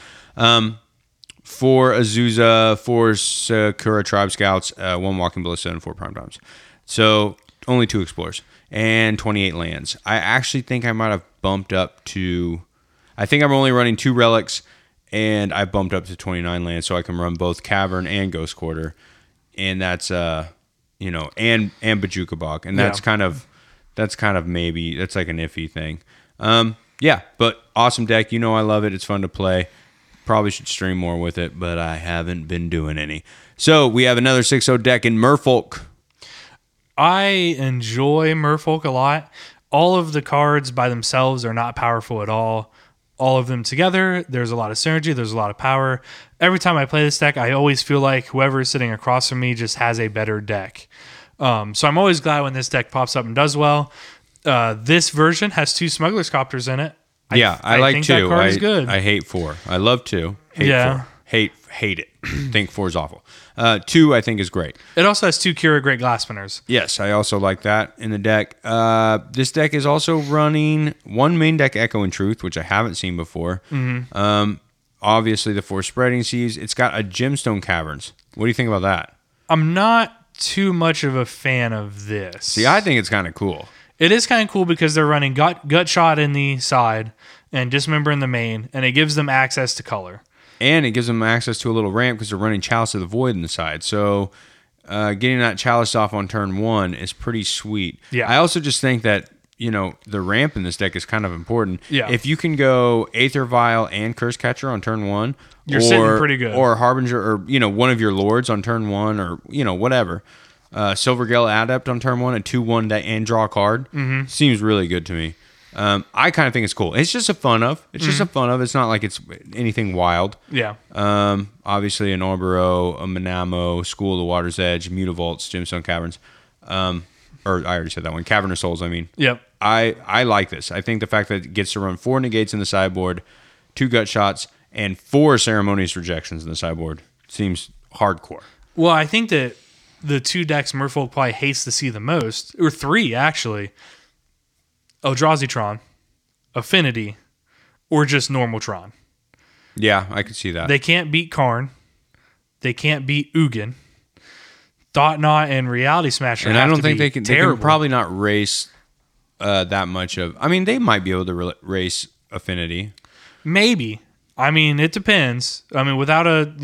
4 Azusa, 4 Sakura Tribe Scouts, 1 Walking Ballista, and 4 Prime Times. So only 2 Explorers and 28 lands. I actually think I might have bumped up to. I think I'm only running 2 Relics, and I bumped up to 29 lands, so I can run both Cavern and Ghost Quarter, and that's and Bojuka Bog, and that's kind of maybe that's like an iffy thing. But awesome deck. You know I love it. It's fun to play. Probably should stream more with it, but I haven't been doing any. So we have another 6-0 deck in Merfolk. I enjoy Merfolk a lot. All of the cards by themselves are not powerful at all. All of them together, there's a lot of synergy, there's a lot of power. Every time I play this deck, I always feel like whoever is sitting across from me just has a better deck. So I'm always glad when this deck pops up and does well. This version has 2 Smuggler's Copters in it. I like think 2. That card is good. I hate 4. I love 2. Hate 4. Hate it. Think 4 is awful. 2 I think is great. It also has 2 Kira Great Glass Spinners. Yes, I also like that in the deck. This deck is also running 1 main deck Echo and Truth, which I haven't seen before. Obviously the 4 Spreading Seas. It's got a Gemstone Caverns. What do you think about that? I'm not too much of a fan of this. See, I think it's kind of cool. It is kind of cool because they're running gut shot in the side and Dismember in the main, and it gives them access to color. And it gives them access to a little ramp because they're running Chalice of the Void in the side. So getting that Chalice off on turn 1 is pretty sweet. Yeah. I also just think that, the ramp in this deck is kind of important. Yeah. If you can go Aether Vial and Curse Catcher on turn 1, You're sitting pretty good. Or Harbinger, or one of your lords on turn 1, or whatever. Silvergale Adept on turn 1 and 2/1 and draw a card. Seems really good to me. I kind of think it's cool. It's just a fun of. It's not like it's anything wild. Yeah. Obviously an Orbero, a Manamo, School of the Water's Edge, Mutavaults, Gemstone Caverns. Or I already said that one. Cavern of Souls, I mean. Yep. I like this. I think the fact that it gets to run 4 negates in the sideboard, 2 gut shots, and 4 ceremonious rejections in the sideboard seems hardcore. Well, I think that the 2 decks Merfolk probably hates to see the most, or 3 actually, Eldrazi Tron, Affinity, or just normal Tron. Yeah, I could see that. They can't beat Karn. They can't beat Ugin. Thought Knot and Reality Smasher. And I don't think they can probably not race that much of. I mean, they might be able to race Affinity. Maybe. I mean, it depends. I mean, without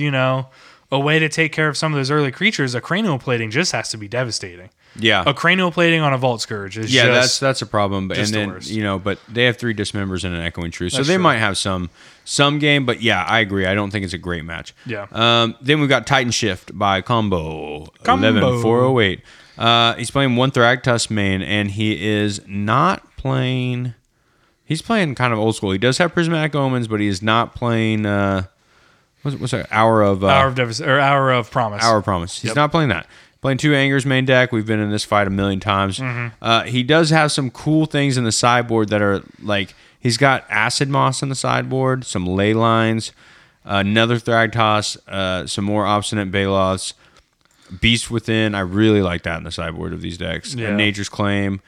a way to take care of some of those early creatures, a cranial plating just has to be devastating. Yeah, a cranial plating on a Vault Scourge is that's a problem. But but they have 3 Dismembers and an Echoing Truth, so they might have some game. But yeah, I agree. I don't think it's a great match. Yeah. Then we've got Titan Shift by Combo 11408. He's playing 1 Thragtusk main, and he is not playing. He's playing kind of old school. He does have Prismatic Omens, but he is not playing. What's that? Hour of Promise. Hour of Promise. He's not playing that. Playing 2 Angers main deck. We've been in this fight a million times. He does have some cool things in the sideboard that are like he's got Acid Moss in the sideboard, some Ley Lines, another Thragtusk, some more Obstinate Baloths, Beast Within. I really like that in the sideboard of these decks. Yeah. And Nature's Claim.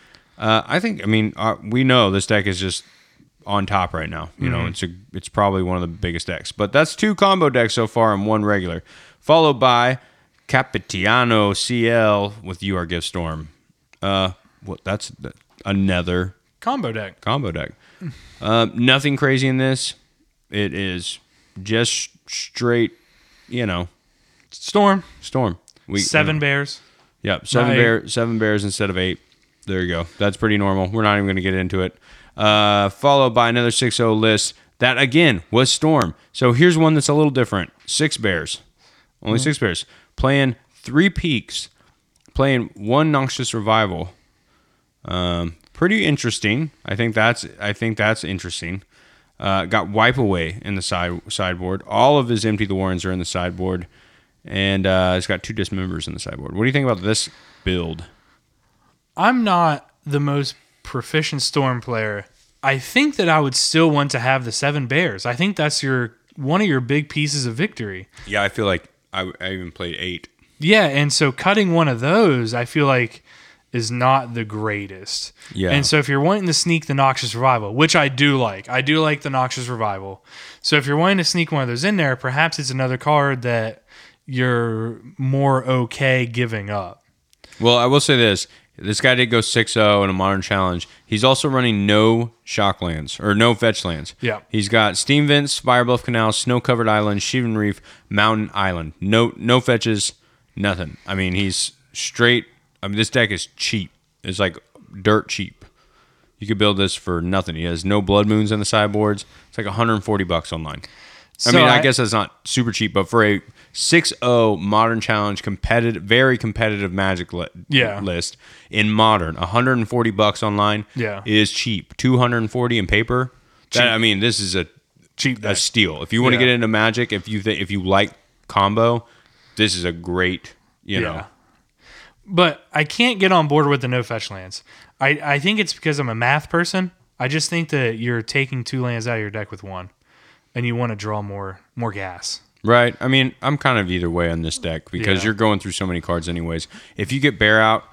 We know this deck is just on top right now. It's probably one of the biggest decks. But that's 2 combo decks so far and 1 regular, followed by Capitiano CL with You Are Gift Storm. That's another combo deck. Nothing crazy in this. It is just straight, Storm. 7 bears. Yep, 7 bears instead of 8. There you go. That's pretty normal. We're not even going to get into it. Followed by another 6-0 list that again was Storm. So here's one that's a little different. 6 bears. Only 6 bears. Playing 3 Peaks, playing 1 Noxious Revival. Pretty interesting. I think that's interesting. Got Wipe Away in the sideboard. All of his Empty the Warrens are in the sideboard, and it's got 2 Dismembers in the sideboard. What do you think about this build? I'm not the most proficient Storm player. I think that I would still want to have the 7 bears. I think that's one of your big pieces of victory. Yeah, I feel like I even played 8. Yeah, and so cutting one of those, I feel like, is not the greatest. Yeah. And so if you're wanting to sneak the Noxious Revival, which I do like the Noxious Revival. So if you're wanting to sneak one of those in there, perhaps it's another card that you're more okay giving up. Well, I will say this. This guy did go 6-0 in a Modern Challenge. He's also running no shock lands, or no fetch lands. Yeah. He's got Steam Vents, Firebluff Canal, Snow-Covered Island, Shivan Reef, Mountain Island. No fetches, nothing. I mean, he's straight. I mean, this deck is cheap. It's like dirt cheap. You could build this for nothing. He has no Blood Moons in the sideboards. It's like $140 online. I guess that's not super cheap, but for a 6-0 Modern Challenge very competitive Magic list in Modern, $140 online is cheap. $240 in paper. This is a steal. If you want to get into Magic, if you like combo, this is a great know. But I can't get on board with the no fetch lands. I think it's because I'm a math person. I just think that you're taking 2 lands out of your deck with 1. And you want to draw more gas. Right. I mean, I'm kind of either way on this deck because you're going through so many cards anyways. If you get Bear Out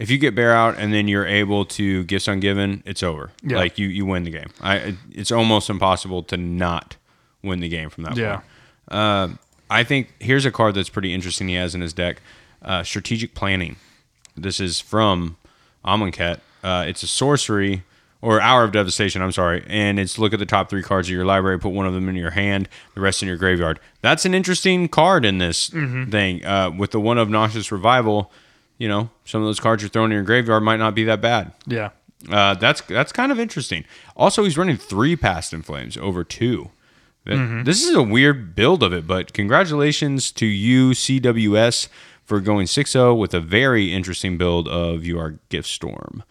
and then you're able to Gifts Ungiven, it's over. Yeah. Like you win the game. It's almost impossible to not win the game from that point. I think here's a card that's pretty interesting he has in his deck. Strategic Planning. This is from Amonkhet. It's a sorcery. Or Hour of Devastation, I'm sorry. And it's look at the top 3 cards of your library, put one of them in your hand, the rest in your graveyard. That's an interesting card in this thing. With the one of Noxious Revival, some of those cards you're throwing in your graveyard might not be that bad. Yeah. That's kind of interesting. Also, he's running 3 Past in Flames over 2. This is a weird build of it, but congratulations to you, CWS, for going 6-0 with a very interesting build of your Gift Storm.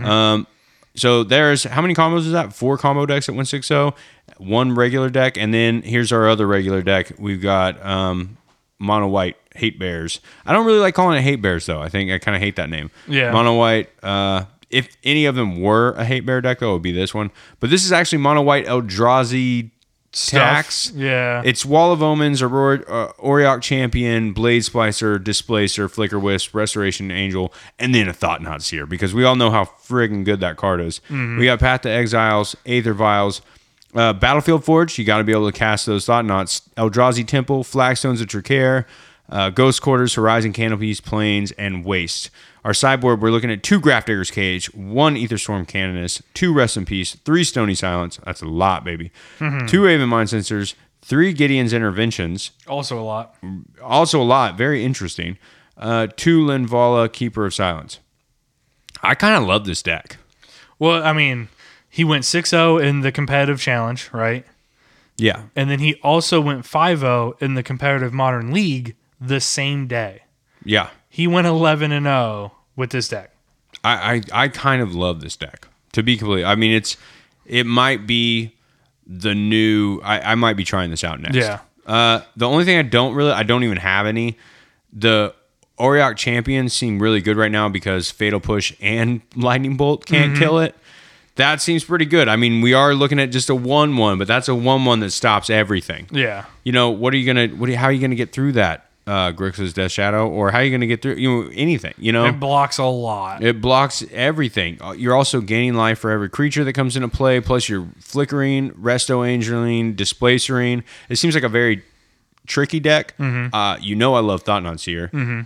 So there's, how many combos is that? 4 combo decks that went 6-0, 1 regular deck, and then here's our other regular deck. We've got Mono White Hate Bears. I don't really like calling it Hate Bears, though. I think I kind of hate that name. Yeah. Mono White, if any of them were a Hate Bear deck, though, it would be this one. But this is actually Mono White Eldrazi Tax. Yeah. It's Wall of Omens, Auriok Champion, Blade Splicer, Displacer, Flicker Wisp, Restoration Angel, and then a Thought-Knot Seer, because we all know how friggin' good that card is. We got Path to Exiles, Aether Vials, Battlefield Forge. You got to be able to cast those Thought-Knots. Eldrazi Temple, Flagstones of Tricaire, Ghost Quarters, Horizon Canopies, Plains, and Waste. Our sideboard, we're looking at 2 Grafdigger's Cage, 1 Aetherstorm Canoness, 2 Rest in Peace, 3 Stony Silence. That's a lot, baby. 2 Raven Mind Sensors, 3 Gideon's Interventions. Also a lot. Also a lot. Very interesting. 2 Linvala, Keeper of Silence. I kind of love this deck. Well, I mean, he went 6-0 in the competitive challenge, right? Yeah. And then he also went 5-0 in the competitive Modern League the same day. Yeah. He went 11-0 with this deck. I kind of love this deck. To be completely, I mean, it might be the new. I might be trying this out next. Yeah. The only thing I don't even have any. The Auriok Champions seem really good right now because Fatal Push and Lightning Bolt can't kill it. That seems pretty good. I mean, we are looking at just a 1/1, but that's a 1/1 that stops everything. Yeah. You know, how are you gonna get through that? Grixis Death Shadow, or how are you going to get through anything, It blocks a lot. It blocks everything. You're also gaining life for every creature that comes into play, plus you're flickering, Resto Angeling, Displacering. It seems like a very tricky deck. I love Thought-Knot Seer.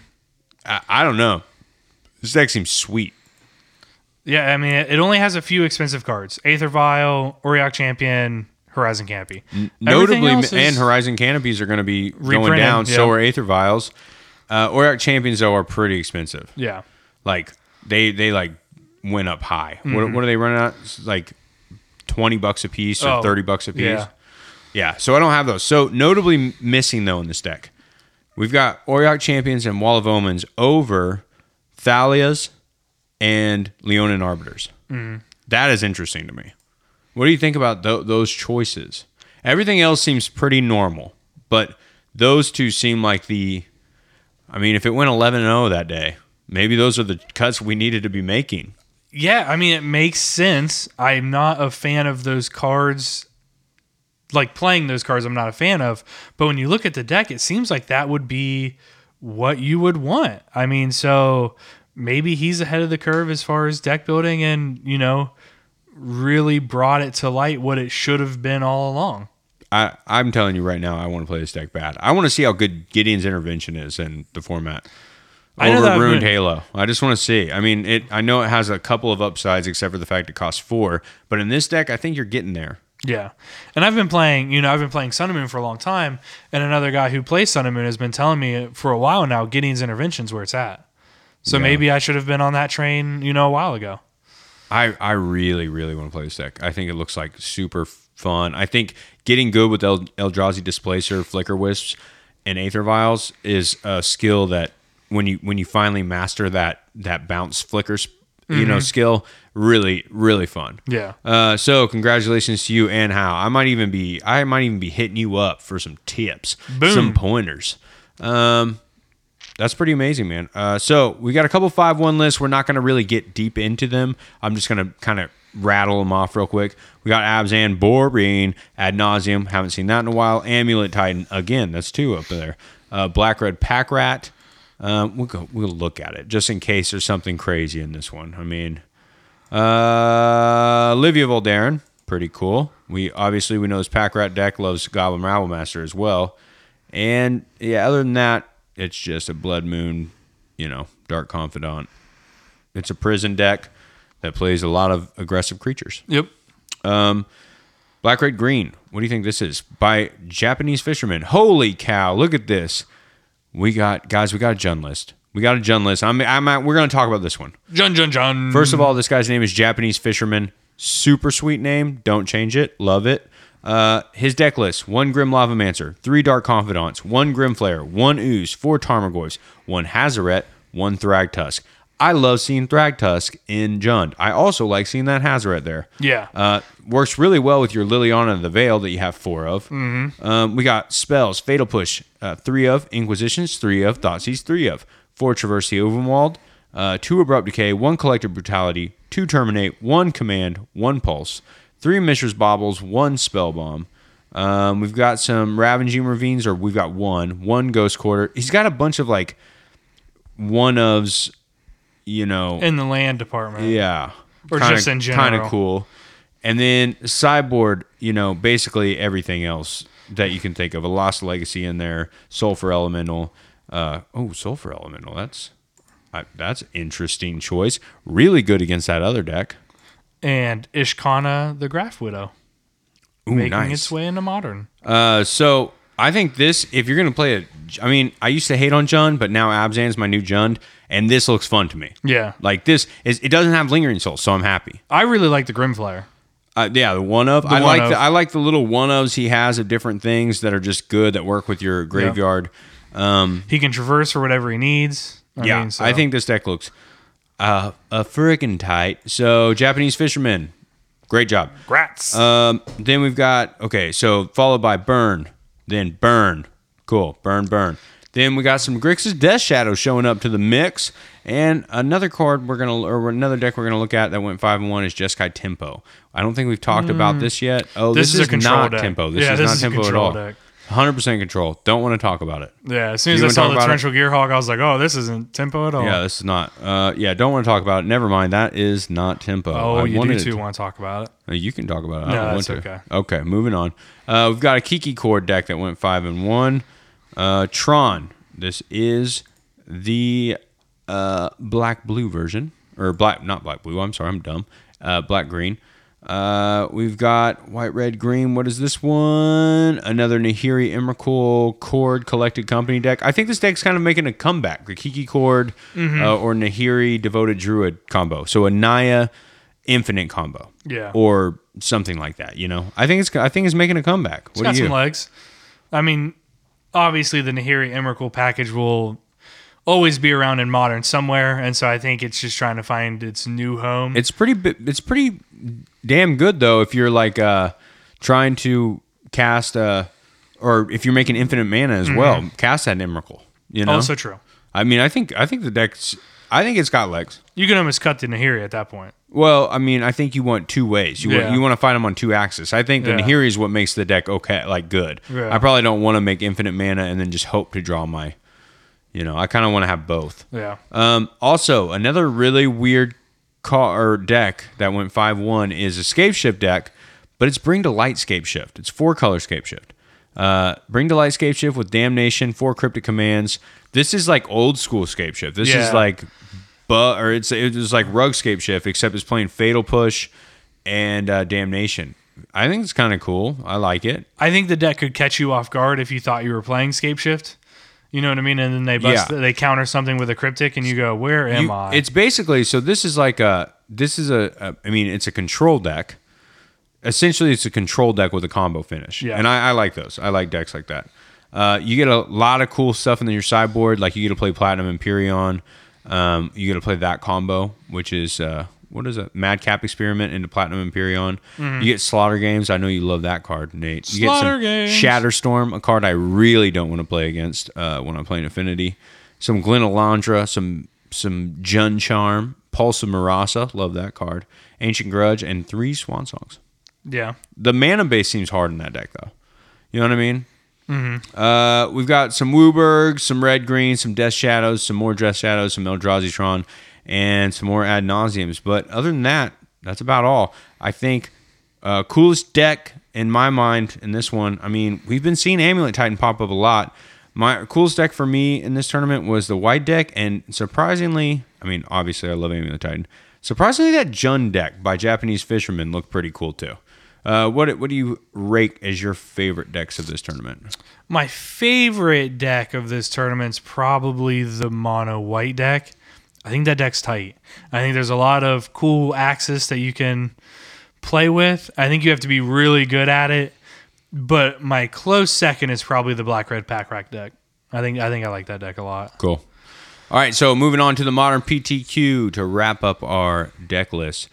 I don't know. This deck seems sweet. Yeah, I mean, it only has a few expensive cards. Aether Vial, Auriok Champion, Horizon Canopy. Notably, and Horizon Canopies are going to be going down. Yeah. So are Aether Vials. Auriok Champions, though, are pretty expensive. Yeah. Like, they like went up high. What are they running at? It's like $20 a piece or $30 a piece? Yeah, so I don't have those. So notably missing, though, in this deck, we've got Auriok Champions and Wall of Omens over Thalias and Leonin Arbiters. That is interesting to me. What do you think about those choices? Everything else seems pretty normal, but those two seem like if it went 11-0 that day, maybe those are the cuts we needed to be making. Yeah, I mean, it makes sense. I'm not a fan of those cards. Like, playing those cards, I'm not a fan of. But when you look at the deck, it seems like that would be what you would want. I mean, so maybe he's ahead of the curve as far as deck building and, really brought it to light what it should have been all along. I'm telling you right now, I want to play this deck bad. I want to see how good Gideon's Intervention is in the format. Over Ruined Halo. I just want to see. I mean, I know it has a couple of upsides except for the fact it costs 4, but in this deck, I think you're getting there. Yeah. And I've been playing Sun and Moon for a long time, and another guy who plays Sun and Moon has been telling me for a while now, Gideon's Intervention's where it's at. So maybe I should have been on that train, a while ago. I really, really want to play this deck. I think it looks like super fun. I think getting good with Eldrazi Displacer, Flicker Wisps, and Aether Vials is a skill that when you finally master that bounce flicker skill, really, really fun. Yeah. So congratulations to you and Hal. I might even be hitting you up for some tips, some pointers. That's pretty amazing, man. So we got a couple 5-1 lists. We're not going to really get deep into them. I'm just going to kind of rattle them off real quick. We got Abzan, Boring, Ad Nauseum. Haven't seen that in a while. Amulet Titan. Again, that's 2 up there. Black Red Pack Rat. We'll look at it just in case there's something crazy in this one. I mean, Olivia Voldaren. Pretty cool. We know this Pack Rat deck loves Goblin Rabblemaster as well. And yeah, other than that, it's just a Blood Moon, Dark Confidant. It's a prison deck that plays a lot of aggressive creatures. Yep. Black, Red, Green. What do you think this is? By Japanese Fisherman. Holy cow, look at this. We got a Jund list. We got a Jund list. We're going to talk about this one. Jund. First of all, this guy's name is Japanese Fisherman. Super sweet name. Don't change it. Love it. His deck list: 1 Grim Lavamancer, 3 Dark Confidants, 1 Grimflare, 1 Ooze, 4 Tarmogoyfs, 1 Hazaret, 1 Thragtusk. I love seeing Thragtusk in Jund. I also like seeing that Hazaret there. Yeah. Works really well with your Liliana of the Veil that you have 4 of. We got spells: Fatal Push, 3 of, Inquisitions, 3 of, Thoughtseize, 3 of, 4 Traverse the Ovenwald, 2 Abrupt Decay, 1 Collective Brutality, 2 Terminate, 1 Command, 1 Pulse, 3 Mishra's Baubles, 1 Spell Bomb. We've got some Ravaging Ravines, or we've got 1 Ghost Quarter. He's got a bunch of like 1-ofs, in the land department. Yeah. Or just in general. Kind of cool. And then sideboard, basically everything else that you can think of. A Lost Legacy in there, Sulfur Elemental. Sulfur Elemental. That's an interesting choice. Really good against that other deck. And Ishkana the Graph Widow. Ooh, making nice. its way into Modern. So I think this, if you're going to play it, I used to hate on Jund, but now Abzan's my new Jund, and this looks fun to me. Yeah. Like this, it doesn't have Lingering Soul, so I'm happy. I really like the Grimflare. The 1-of. I like the little 1-ofs he has of different things that are just good, that work with your graveyard. He can traverse for whatever he needs. I think this deck looks a friggin' tight. So Japanese Fisherman, great job. Grats. Then we've got, so followed by Burn, then Burn. Cool, Burn. Then we got some Grixis Death Shadow showing up to the mix, and another deck we're gonna look at that went 5-1 is Jeskai Tempo. I don't think we've talked about this yet. Oh, this is a control not deck. Tempo. This is not Tempo at all. Deck. 100% control. Don't want to talk about it. Yeah, as soon as I saw the Torrential Gearhawk, I was like, oh, this isn't Tempo at all. Yeah, this is not. Don't want to talk about it. Never mind. That is not Tempo. Oh, you do too want to talk about it. You can talk about it. No, that's okay. Okay, moving on. We've got a Kiki Cord deck that went 5-1. Tron. This is the black-blue version. Or not black-blue. I'm sorry, I'm dumb. Black-green. We've got white, red, green. What is this one? Another Nahiri Emrakul Cord Collected Company deck. I think this deck's kind of making a comeback. The Kiki Cord or Nahiri Devoted Druid combo. So a Naya Infinite combo. Yeah. Or something like that, I think it's making a comeback. It's got some legs. Obviously the Nahiri Emrakul package will always be around in Modern somewhere, and so I think it's just trying to find its new home. It's pretty damn good though if you're like trying to cast or if you're making infinite mana as well, cast that Emrakul. Also true. I think the deck's. I think it's got legs. You can almost cut the Nahiri at that point. Well, I think you want 2 ways. You want to fight them on 2 axes. I think the Nahiri is what makes the deck good. Yeah. I probably don't want to make infinite mana and then just hope to draw my. I kind of want to have both. Yeah. Also, another really weird deck that went 5-1 is a Scapeshift deck, but it's Bring to Light Scapeshift. It's 4-color Scapeshift. Bring to Light Scapeshift with Damnation, 4 cryptic commands. This is like old school Scapeshift. This is like, it was like Rug Scapeshift, except it's playing Fatal Push and Damnation. I think it's kind of cool. I like it. I think the deck could catch you off guard if you thought you were playing Scapeshift. You know what I mean? And then they counter something with a cryptic, and you go, "Where am I?" It's basically this is it's a control deck. Essentially, it's a control deck with a combo finish, and I like those. I like decks like that. You get a lot of cool stuff in your sideboard, like you get to play Platinum Empyreon. You get to play that combo, which is what is it? Madcap Experiment into Platinum Empyreon. You get Slaughter Games. I know you love that card, Nate. You get some Shatterstorm, a card I really don't want to play against when I'm playing Affinity. Some Glen Elandra, some Jund Charm, Pulse of Marasa, love that card. Ancient Grudge, and 3 Swan Songs. Yeah. The mana base seems hard in that deck, though. You know what I mean? We've got some Wooburg, some Red Green, some Death Shadows, some more Death Shadows, some Eldrazi Tron, and some more Ad Nauseams. But other than that, that's about all. I think coolest deck in my mind in this one, we've been seeing Amulet Titan pop up a lot. My coolest deck for me in this tournament was the white deck, and surprisingly, obviously I love Amulet Titan. Surprisingly, that Jund deck by Japanese Fisherman looked pretty cool too. What do you rate as your favorite decks of this tournament? My favorite deck of this tournament's probably the mono white deck. I think that deck's tight. I think there's a lot of cool axis that you can play with. I think you have to be really good at it. But my close second is probably the black-red pack rack deck. I think I like that deck a lot. Cool. All right, so moving on to the modern PTQ to wrap up our deck list.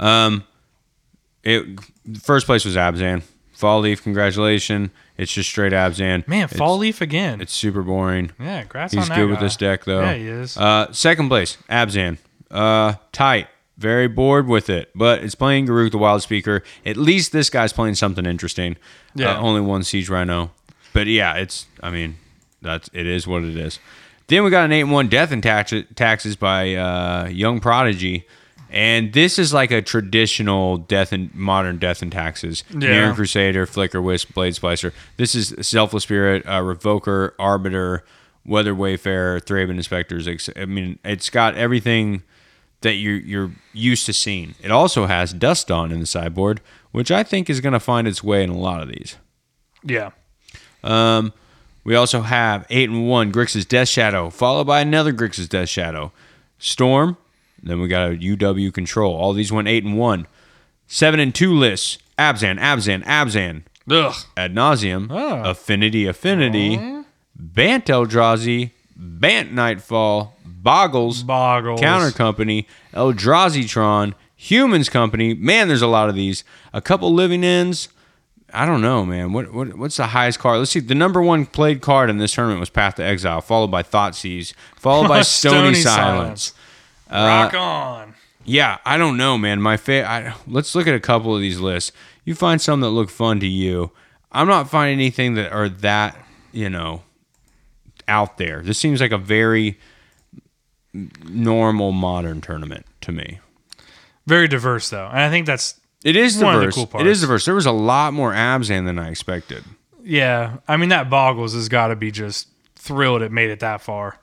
First place was Abzan. Fall Leaf, congratulations. It's just straight Abzan. Man, Fall Leaf again. It's super boring. Yeah, congrats He's on that good with guy. this deck, though. Yeah, he is. Second place, Abzan. Tight. Very bored with it, but it's playing Garruk the Wild Speaker. At least this guy's playing something interesting. Yeah. Only one Siege Rhino. But yeah, it is what it is. Then we got an 8-1 Death and Taxes by Young Prodigy. And this is like a traditional modern Death and Taxes. Yeah. Mirror Crusader, Flicker Wisp, Blade Splicer. This is Selfless Spirit, Revoker, Arbiter, Weather Wayfarer, Thraben Inspectors. I mean, it's got everything that you're used to seeing. It also has Dust Dawn in the sideboard, which I think is going to find its way in a lot of these. Yeah. We also have 8-1 Grixis Death Shadow, followed by another Grixis Death Shadow. Storm, then we got a UW Control. All these went 8-1. 7-2 lists. Abzan. Ugh. Ad Nauseam. Oh. Affinity. Bant Eldrazi. Bant Nightfall. Boggles. Counter Company. Eldrazi-tron. Humans Company. Man, there's a lot of these. A couple Living Ends. I don't know, man. What's the highest card? Let's see. The number one played card in this tournament was Path to Exile, followed by Thoughtseize, followed by Stony Silence. Rock on. Yeah, I don't know, man. Let's look at a couple of these lists. You find some that look fun to you. I'm not finding anything that are that, out there. This seems like a very normal modern tournament to me. Very diverse, though. And I think it is one diverse. of the cool parts. It is diverse. There was a lot more Abzan than I expected. Yeah. I mean, that Boggles has got to be just thrilled it made it that far.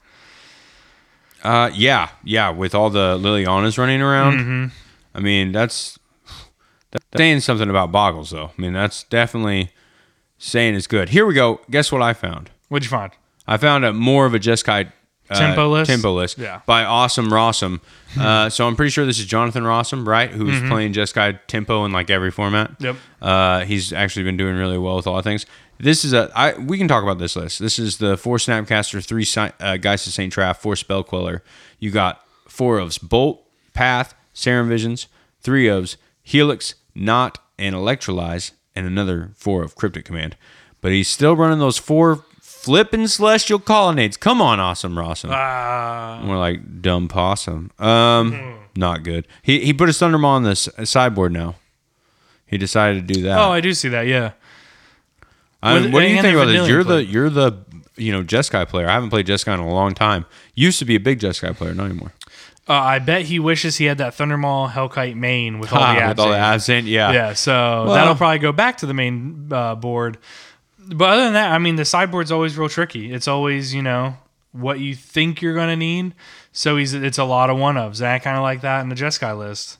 Yeah, with all the Lilianas running around. Mm-hmm. I mean, that's saying something about Boggles, though. I mean, that's definitely saying it's good. Here we go. Guess what I found? What'd you find? I found more of a Jeskai tempo list. Yeah. By Awesome Rossum. So I'm pretty sure this is Jonathan Rossum, right? Who's playing Jeskai tempo in like every format. Yep. He's actually been doing really well with a lot of things. This is we can talk about this list. This is the 4 Snapcaster, 3 Geist of St. Traff, 4 Spell Queller. You got 4 ofs Bolt, Path, Serum Visions, 3 ofs Helix, Knot, and Electrolyze, and another 4 of Cryptic Command. But he's still running those 4 flipping Celestial Colonnades. Come on, Awesome Rossum. More like Dumb Possum. Not good. He put his Thundermaw on the sideboard now. He decided to do that. Oh, I do see that, yeah. What do you think about this? You're the Jeskai player. I haven't played Jeskai in a long time. Used to be a big Jeskai player, not anymore. I bet he wishes he had that Thundermaw Hellkite main with all the Abzan. With all the Abzan, yeah. Yeah, so that'll probably go back to the main board. But other than that, I mean, the sideboard's always real tricky. It's always, what you think you're going to need. So it's a lot of one-ofs. And I kind of like that in the Jeskai list.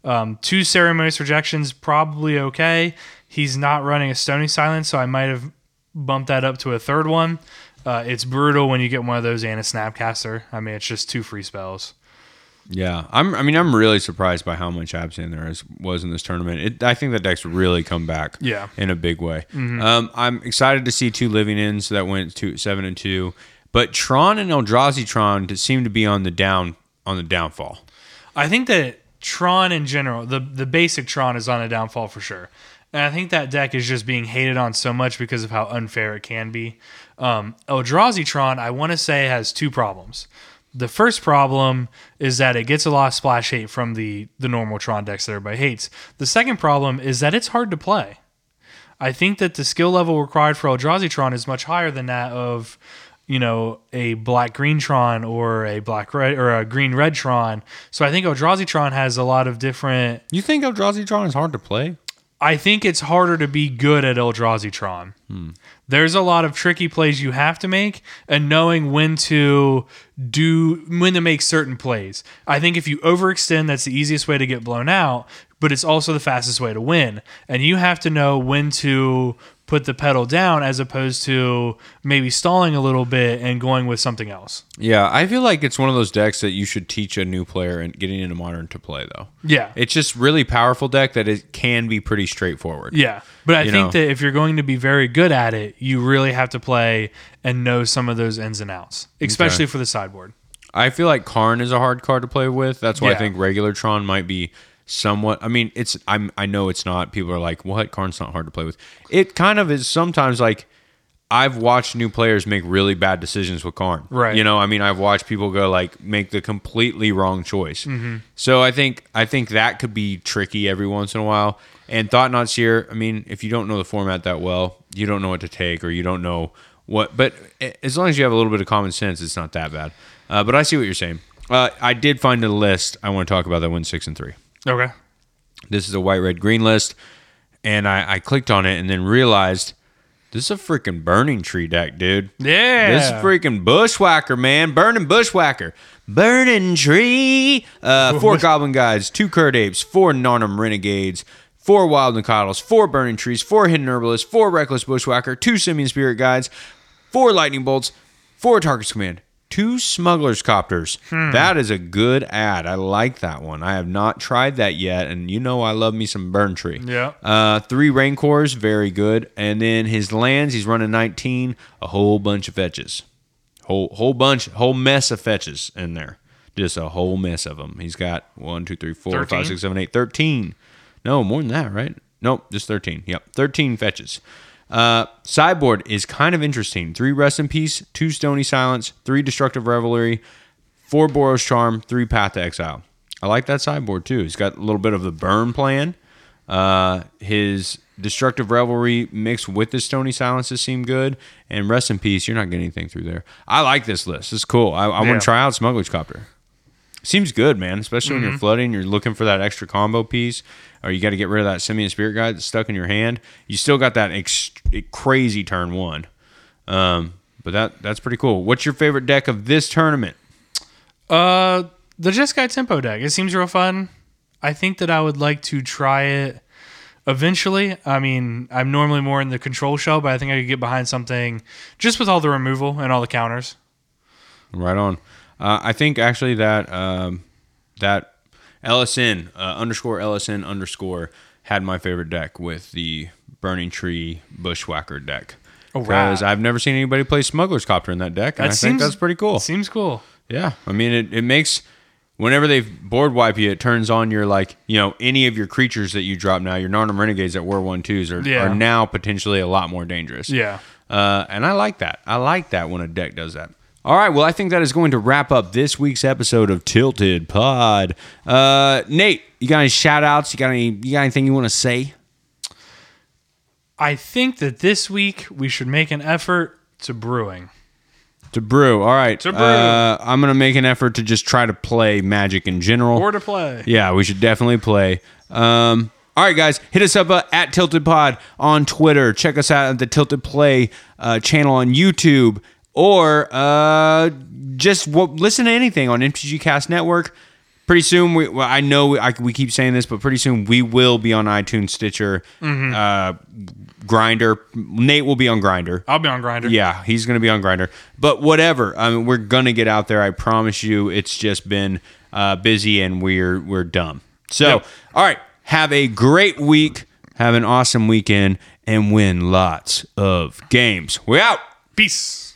2 Ceremonious Rejections, probably okay. He's not running a Stony Silence, so I might have bumped that up to a 3rd one. It's brutal when you get one of those and a Snapcaster. I mean, it's just 2 free spells. Yeah, I'm really surprised by how much Abzan there was in this tournament. I think the deck's really come back in a big way. Mm-hmm. I'm excited to see 2 Living Ends that went to 7-2, but Tron and Eldrazi Tron seem to be on the downfall. I think that Tron in general, the basic Tron is on a downfall for sure. And I think that deck is just being hated on so much because of how unfair it can be. Eldrazi Tron, I want to say, has 2 problems. The first problem is that it gets a lot of splash hate from the normal Tron decks that everybody hates. The second problem is that it's hard to play. I think that the skill level required for Eldrazi Tron is much higher than that of, a black-green Tron or a black-red or a green-red Tron. So I think Eldrazi Tron has a lot of different... You think Eldrazi Tron is hard to play? I think it's harder to be good at Eldrazi Tron. There's a lot of tricky plays you have to make, and knowing when to make certain plays. I think if you overextend, that's the easiest way to get blown out, but it's also the fastest way to win. And you have to know when to put the pedal down as opposed to maybe stalling a little bit and going with something else. Yeah, I feel like it's one of those decks that you should teach a new player and getting into Modern to play, though. Yeah. It's just really powerful deck that it can be pretty straightforward. Yeah. But I think that if you're going to be very good at it, you really have to play and know some of those ins and outs, especially for the sideboard. I feel like Karn is a hard card to play with. That's why I Yeah. think regular Tron might be somewhat. I mean, I know it's not. People are like, "What? Karn's not hard to play with." It kind of is sometimes. Like, I've watched new players make really bad decisions with Karn. Right. I mean, I've watched people go like make the completely wrong choice. So I think that could be tricky every once in a while. And Thought-Knot Seer, I mean, if you don't know the format that well, you don't know what to take, or you don't know what. But as long as you have a little bit of common sense, it's not that bad. But I see what you're saying. I did find a list I want to talk about that went 6-3. Okay. This is a white, red, green list, and I clicked on it and then realized this is a freaking Burning Tree deck, dude. Yeah. This is freaking Bushwhacker, man. Burning Bushwhacker. Burning Tree. 4 Goblin Guides, 2 Curd Apes, 4 Narnum Renegades, 4 Wild Nicottles, 4 Burning Trees, 4 Hidden Herbalists, 4 Reckless Bushwhacker, 2 Simian Spirit Guides, 4 Lightning Bolts, 4 Target's Command, 2 Smuggler's Copters. That is a good ad. I like that one. I have not tried that yet, and I love me some Burn Tree. Yeah. 3 Raincors, very good. And then his lands, he's running 19, a whole bunch of fetches. Whole mess of fetches in there. Just a whole mess of them. He's got 1, 2, 3, 4, 5, 6, 7, 8, 13. No, more than that, right? Nope, just 13. Yep, 13 fetches. Sideboard is kind of interesting. 3 Rest in Peace, 2 Stony Silence, 3 Destructive Revelry, 4 Boros Charm, 3 Path to Exile. I like that sideboard too. He's got a little bit of the burn plan. His Destructive Revelry mixed with the Stony Silences seem good. And Rest in Peace, you're not getting anything through there. I like this list. It's cool. I want to try out Smuggler's Copter. Seems good, man, especially when you're flooding, you're looking for that extra combo piece, or you got to get rid of that Simian Spirit Guide that's stuck in your hand. You still got that crazy turn 1. But that's pretty cool. What's your favorite deck of this tournament? The Jeskai Tempo deck. It seems real fun. I think that I would like to try it eventually. I mean, I'm normally more in the control shell, but I think I could get behind something just with all the removal and all the counters. Right on. I think actually that that LSN _LSN_ had my favorite deck with the Burning Tree Bushwhacker deck. Oh, because right. I've never seen anybody play Smuggler's Copter in that deck, and I think that's pretty cool. Seems cool. Yeah, I mean it makes whenever they board wipe you, it turns on your any of your creatures that you drop now, your Narnum Renegades that were 1/2s are now potentially a lot more dangerous. Yeah. And I like that. I like that when a deck does that. All right, well, I think that is going to wrap up this week's episode of Tilted Pod. Nate, you got any shout-outs? You got anything you want to say? I think that this week we should make an effort to brewing. To brew. All right. To brew. I'm going to make an effort to just try to play Magic in general. Or to play. Yeah, we should definitely play. All right, guys, hit us up at Tilted Pod on Twitter. Check us out at the Tilted Play channel on YouTube. Or just listen to anything on MTG Cast Network. Pretty soon, I know we keep saying this, but pretty soon we will be on iTunes, Stitcher, Grindr. Nate will be on Grindr. I'll be on Grindr. Yeah, he's going to be on Grindr. But whatever. I mean, we're going to get out there. I promise you. It's just been busy and we're dumb. So, All right. Have a great week. Have an awesome weekend and win lots of games. We're out. Peace.